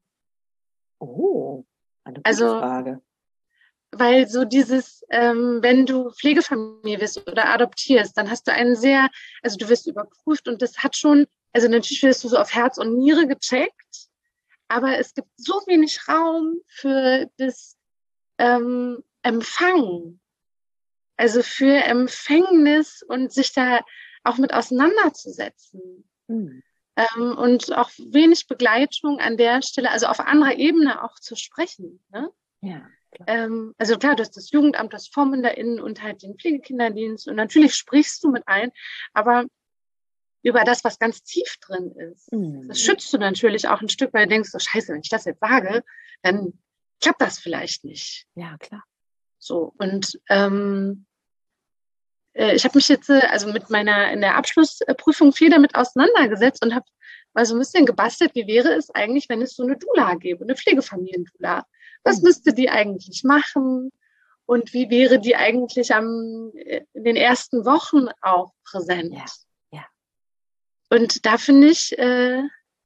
B: Oh, eine gute
C: also,
B: Frage.
C: Weil so dieses, ähm, wenn du Pflegefamilie bist oder adoptierst, dann hast du einen sehr, also du wirst überprüft und das hat schon, also natürlich wirst du so auf Herz und Niere gecheckt, aber es gibt so wenig Raum für das ähm, Empfangen, also für Empfängnis und sich da auch mit auseinanderzusetzen. Mhm. Ähm, und auch wenig Begleitung an der Stelle, also auf anderer Ebene auch zu sprechen. Ne?
B: Ja.
C: Ähm, also klar, du hast das Jugendamt, das VormünderInnen und halt den Pflegekinderdienst und natürlich sprichst du mit allen, aber über das, was ganz tief drin ist, mhm. das schützt du natürlich auch ein Stück, weil du denkst, oh scheiße, wenn ich das jetzt sage, dann klappt das vielleicht nicht.
B: Ja, klar.
C: So, und ähm, äh, ich habe mich jetzt äh, also mit meiner, in der Abschlussprüfung viel damit auseinandergesetzt und habe mal so ein bisschen gebastelt, wie wäre es eigentlich, wenn es so eine Doula gäbe, eine Pflegefamilien-Doula. Was müsste die eigentlich machen? Und wie wäre die eigentlich am, in den ersten Wochen auch präsent?
B: Ja, ja.
C: Und da finde ich, äh,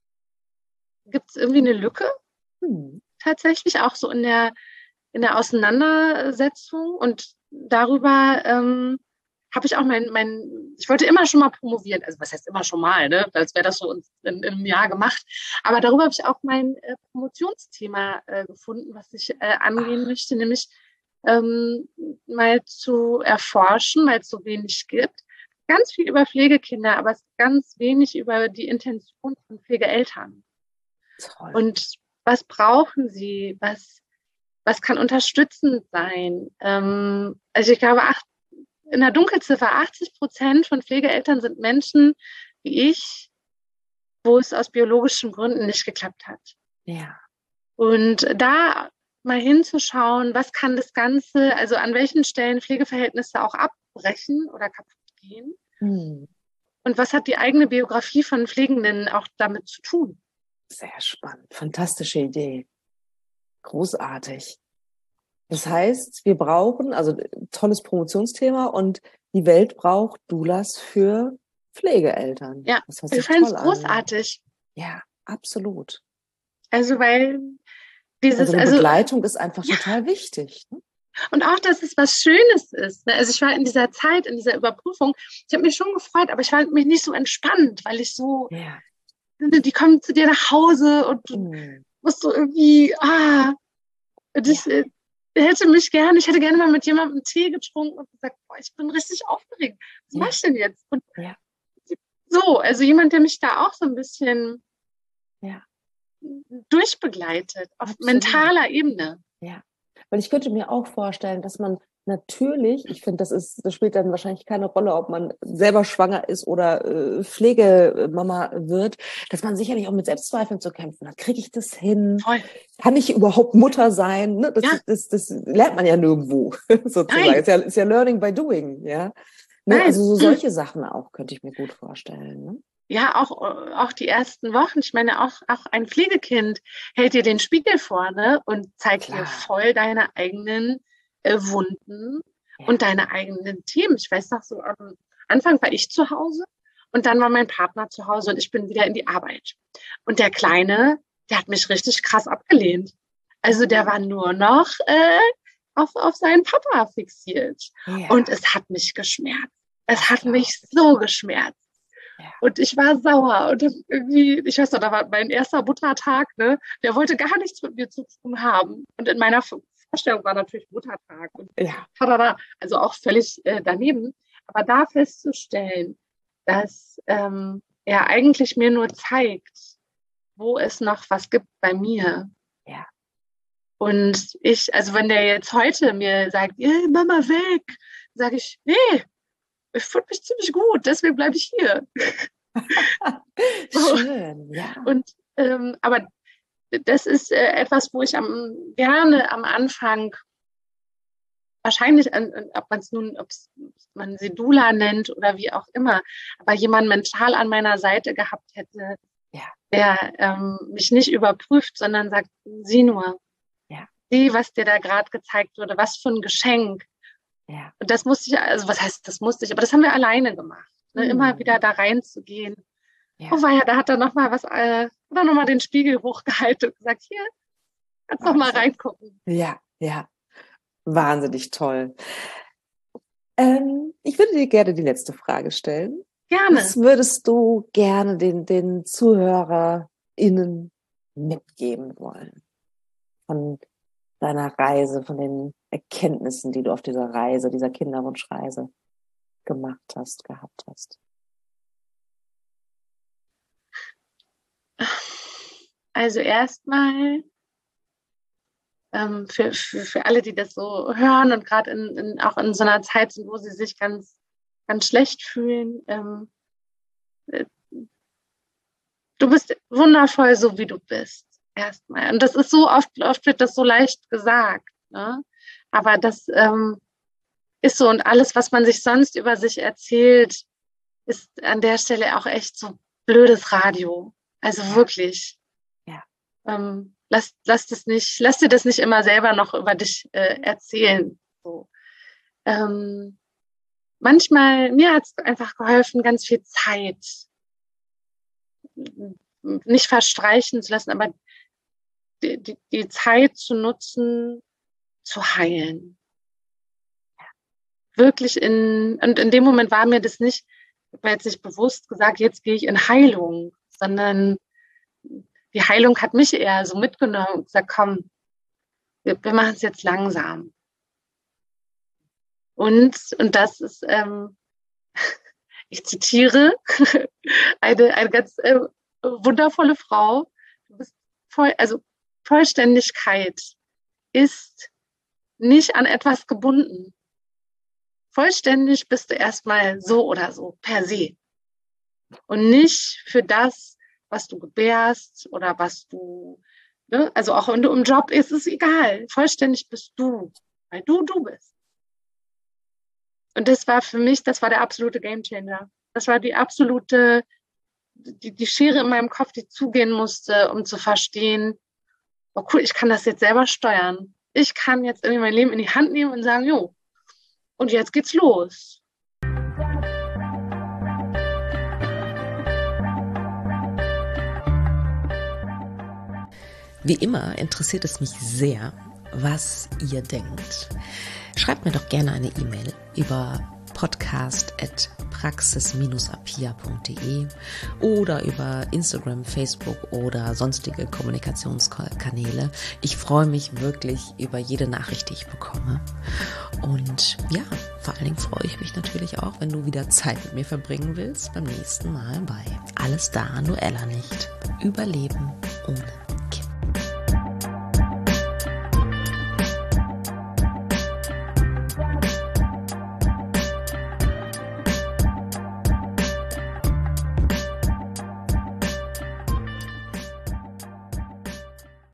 C: gibt es irgendwie eine Lücke. Hm. Tatsächlich auch so in der, in der Auseinandersetzung. Und darüber ähm, habe ich auch mein, mein, ich wollte immer schon mal promovieren. Also was heißt immer schon mal, ne? Als wäre das so in, in, in einem Jahr gemacht. Aber darüber habe ich auch mein äh, Promotionsthema äh, gefunden, was ich äh, angehen Ach. möchte, nämlich ähm, mal zu erforschen, weil es so wenig gibt. Ganz viel über Pflegekinder, aber es ist ganz wenig über die Intention von Pflegeeltern. Toll. Und was brauchen sie? Was, was kann unterstützend sein? Ähm, also ich glaube, acht, in der Dunkelziffer achtzig Prozent von Pflegeeltern sind Menschen wie ich, wo es aus biologischen Gründen nicht geklappt hat.
B: Ja.
C: Und da mal hinzuschauen, was kann das Ganze, also an welchen Stellen Pflegeverhältnisse auch abbrechen oder kaputt gehen. Hm. Und was hat die eigene Biografie von Pflegenden auch damit zu tun?
B: Sehr spannend. Fantastische Idee. Großartig. Das heißt, wir brauchen, also tolles Promotionsthema und die Welt braucht Doulas für Pflegeeltern.
C: Ja, ich fand es großartig.
B: An. Ja, absolut.
C: Also weil dieses,
B: also eine Begleitung also, ist einfach ja. total wichtig. Ne?
C: Und auch, dass es was Schönes ist. Ne? Also ich war in dieser Zeit, in dieser Überprüfung, ich habe mich schon gefreut, aber ich war mich nicht so entspannt, weil ich so,
B: ja.
C: die kommen zu dir nach Hause und du mm. musst so irgendwie, ah, und ich ja. hätte mich gerne, ich hätte gerne mal mit jemandem einen Tee getrunken und gesagt, boah, ich bin richtig aufgeregt. Was ja. mach ich denn jetzt? Und
B: ja.
C: so, also jemand, der mich da auch so ein bisschen
B: ja.
C: durchbegleitet, auf Absolut. mentaler Ebene.
B: Ja, weil ich könnte mir auch vorstellen, dass man natürlich, ich finde, das ist, das spielt dann wahrscheinlich keine Rolle, ob man selber schwanger ist oder äh, Pflegemama wird, dass man sicherlich auch mit Selbstzweifeln zu kämpfen hat. Kriege ich das hin?
C: Voll.
B: Kann ich überhaupt Mutter sein? Ne? Das,
C: Ja.
B: das, das, das lernt man ja nirgendwo, sozusagen.
C: Nein.
B: Ist ja, ist ja Learning by doing, ja. Ne?
C: Nein.
B: Also so solche Sachen auch, könnte ich mir gut vorstellen. Ne?
C: Ja, auch, auch die ersten Wochen. Ich meine, auch, auch ein Pflegekind hält dir den Spiegel vorne und zeigt
B: Klar.
C: dir voll deine eigenen äh, Wunden
B: Ja.
C: und deine eigenen Themen. Ich weiß noch so, am Anfang war ich zu Hause und dann war mein Partner zu Hause und ich bin wieder in die Arbeit. Und der Kleine, der hat mich richtig krass abgelehnt. Also der war nur noch äh, auf, auf seinen Papa fixiert.
B: Ja.
C: Und es hat mich geschmerzt. Es
B: Ja,
C: hat
B: klar.
C: mich so geschmerzt.
B: Ja.
C: Und ich war sauer und hab irgendwie, ich weiß noch, da war mein erster Muttertag, ne, der wollte gar nichts mit mir zu tun haben. Und in meiner Vorstellung war natürlich Muttertag und
B: Ja.
C: tada, also auch völlig äh, daneben. Aber da festzustellen, dass ähm, er eigentlich mir nur zeigt, wo es noch was gibt bei mir.
B: Ja.
C: Und ich, also wenn der jetzt heute mir sagt, hey, Mama weg, sage ich, nee, ich fühle mich ziemlich gut, deswegen bleibe ich hier.
B: Schön, ja.
C: Und ähm, aber das ist äh, etwas, wo ich am, gerne am Anfang wahrscheinlich, an, an, ob man es nun, ob man sie Dula nennt oder wie auch immer, aber jemand mental an meiner Seite gehabt hätte,
B: Ja.
C: der ähm, mich nicht überprüft, sondern sagt, sieh nur,
B: Ja.
C: sieh, was dir da gerade gezeigt wurde, was für ein Geschenk.
B: Ja.
C: Und das musste ich, also was heißt, das musste ich, aber das haben wir alleine gemacht, ne?
B: Mhm.
C: Immer wieder da reinzugehen.
B: Ja.
C: Oh weia, da hat er nochmal was, äh, oder nochmal den Spiegel hochgehalten und gesagt, hier, kannst noch mal
B: Wahnsinn.
C: reingucken.
B: Ja, ja. Wahnsinnig toll. Ähm, ich würde dir gerne die letzte Frage stellen.
C: Gerne.
B: Was würdest du gerne den, den ZuhörerInnen mitgeben wollen? Von deiner Reise, von den Erkenntnissen, die du auf dieser Reise, dieser Kinderwunschreise gemacht hast, gehabt hast?
C: Also erstmal ähm, für, für, für alle, die das so hören und gerade in, in, auch in so einer Zeit sind, wo sie sich ganz, ganz schlecht fühlen, ähm, äh, du bist wundervoll, so wie du bist. Erstmal. Und das ist so oft, oft wird das so leicht gesagt, ne? Aber das ähm, ist so, und alles, was man sich sonst über sich erzählt, ist an der Stelle auch echt so blödes Radio. Also
B: Ja.
C: wirklich.
B: Ja.
C: Ähm, lass, lass das nicht, lass dir das nicht immer selber noch über dich äh, erzählen. So. Ähm, manchmal, mir hat es einfach geholfen, ganz viel Zeit nicht verstreichen zu lassen, aber die, die, die Zeit zu nutzen, zu heilen. Wirklich in, und in dem Moment war mir das nicht, ich habe mir jetzt nicht bewusst gesagt, jetzt gehe ich in Heilung, sondern die Heilung hat mich eher so mitgenommen und gesagt, komm, wir, wir machen es jetzt langsam. Und, und das ist, ähm, ich zitiere, eine, eine ganz äh, wundervolle Frau, du bist voll, also Vollständigkeit ist nicht an etwas gebunden. Vollständig bist du erstmal so oder so, per se. Und nicht für das, was du gebärst oder was du, ne? Also auch wenn du im Job bist, ist es egal. Vollständig bist du, weil du du bist. Und das war für mich, das war der absolute Gamechanger. Das war die absolute, die, die Schere in meinem Kopf, die zugehen musste, um zu verstehen, oh cool, ich kann das jetzt selber steuern. Ich kann jetzt irgendwie mein Leben in die Hand nehmen und sagen, jo, und jetzt geht's los.
A: Wie immer interessiert es mich sehr, was ihr denkt. Schreibt mir doch gerne eine E-Mail über podcast at praxis dash apia punkt de oder über Instagram, Facebook oder sonstige Kommunikationskanäle. Ich freue mich wirklich über jede Nachricht, die ich bekomme. Und ja, vor allen Dingen freue ich mich natürlich auch, wenn du wieder Zeit mit mir verbringen willst beim nächsten Mal bei Alles da, nur Ella nicht. Überleben ohne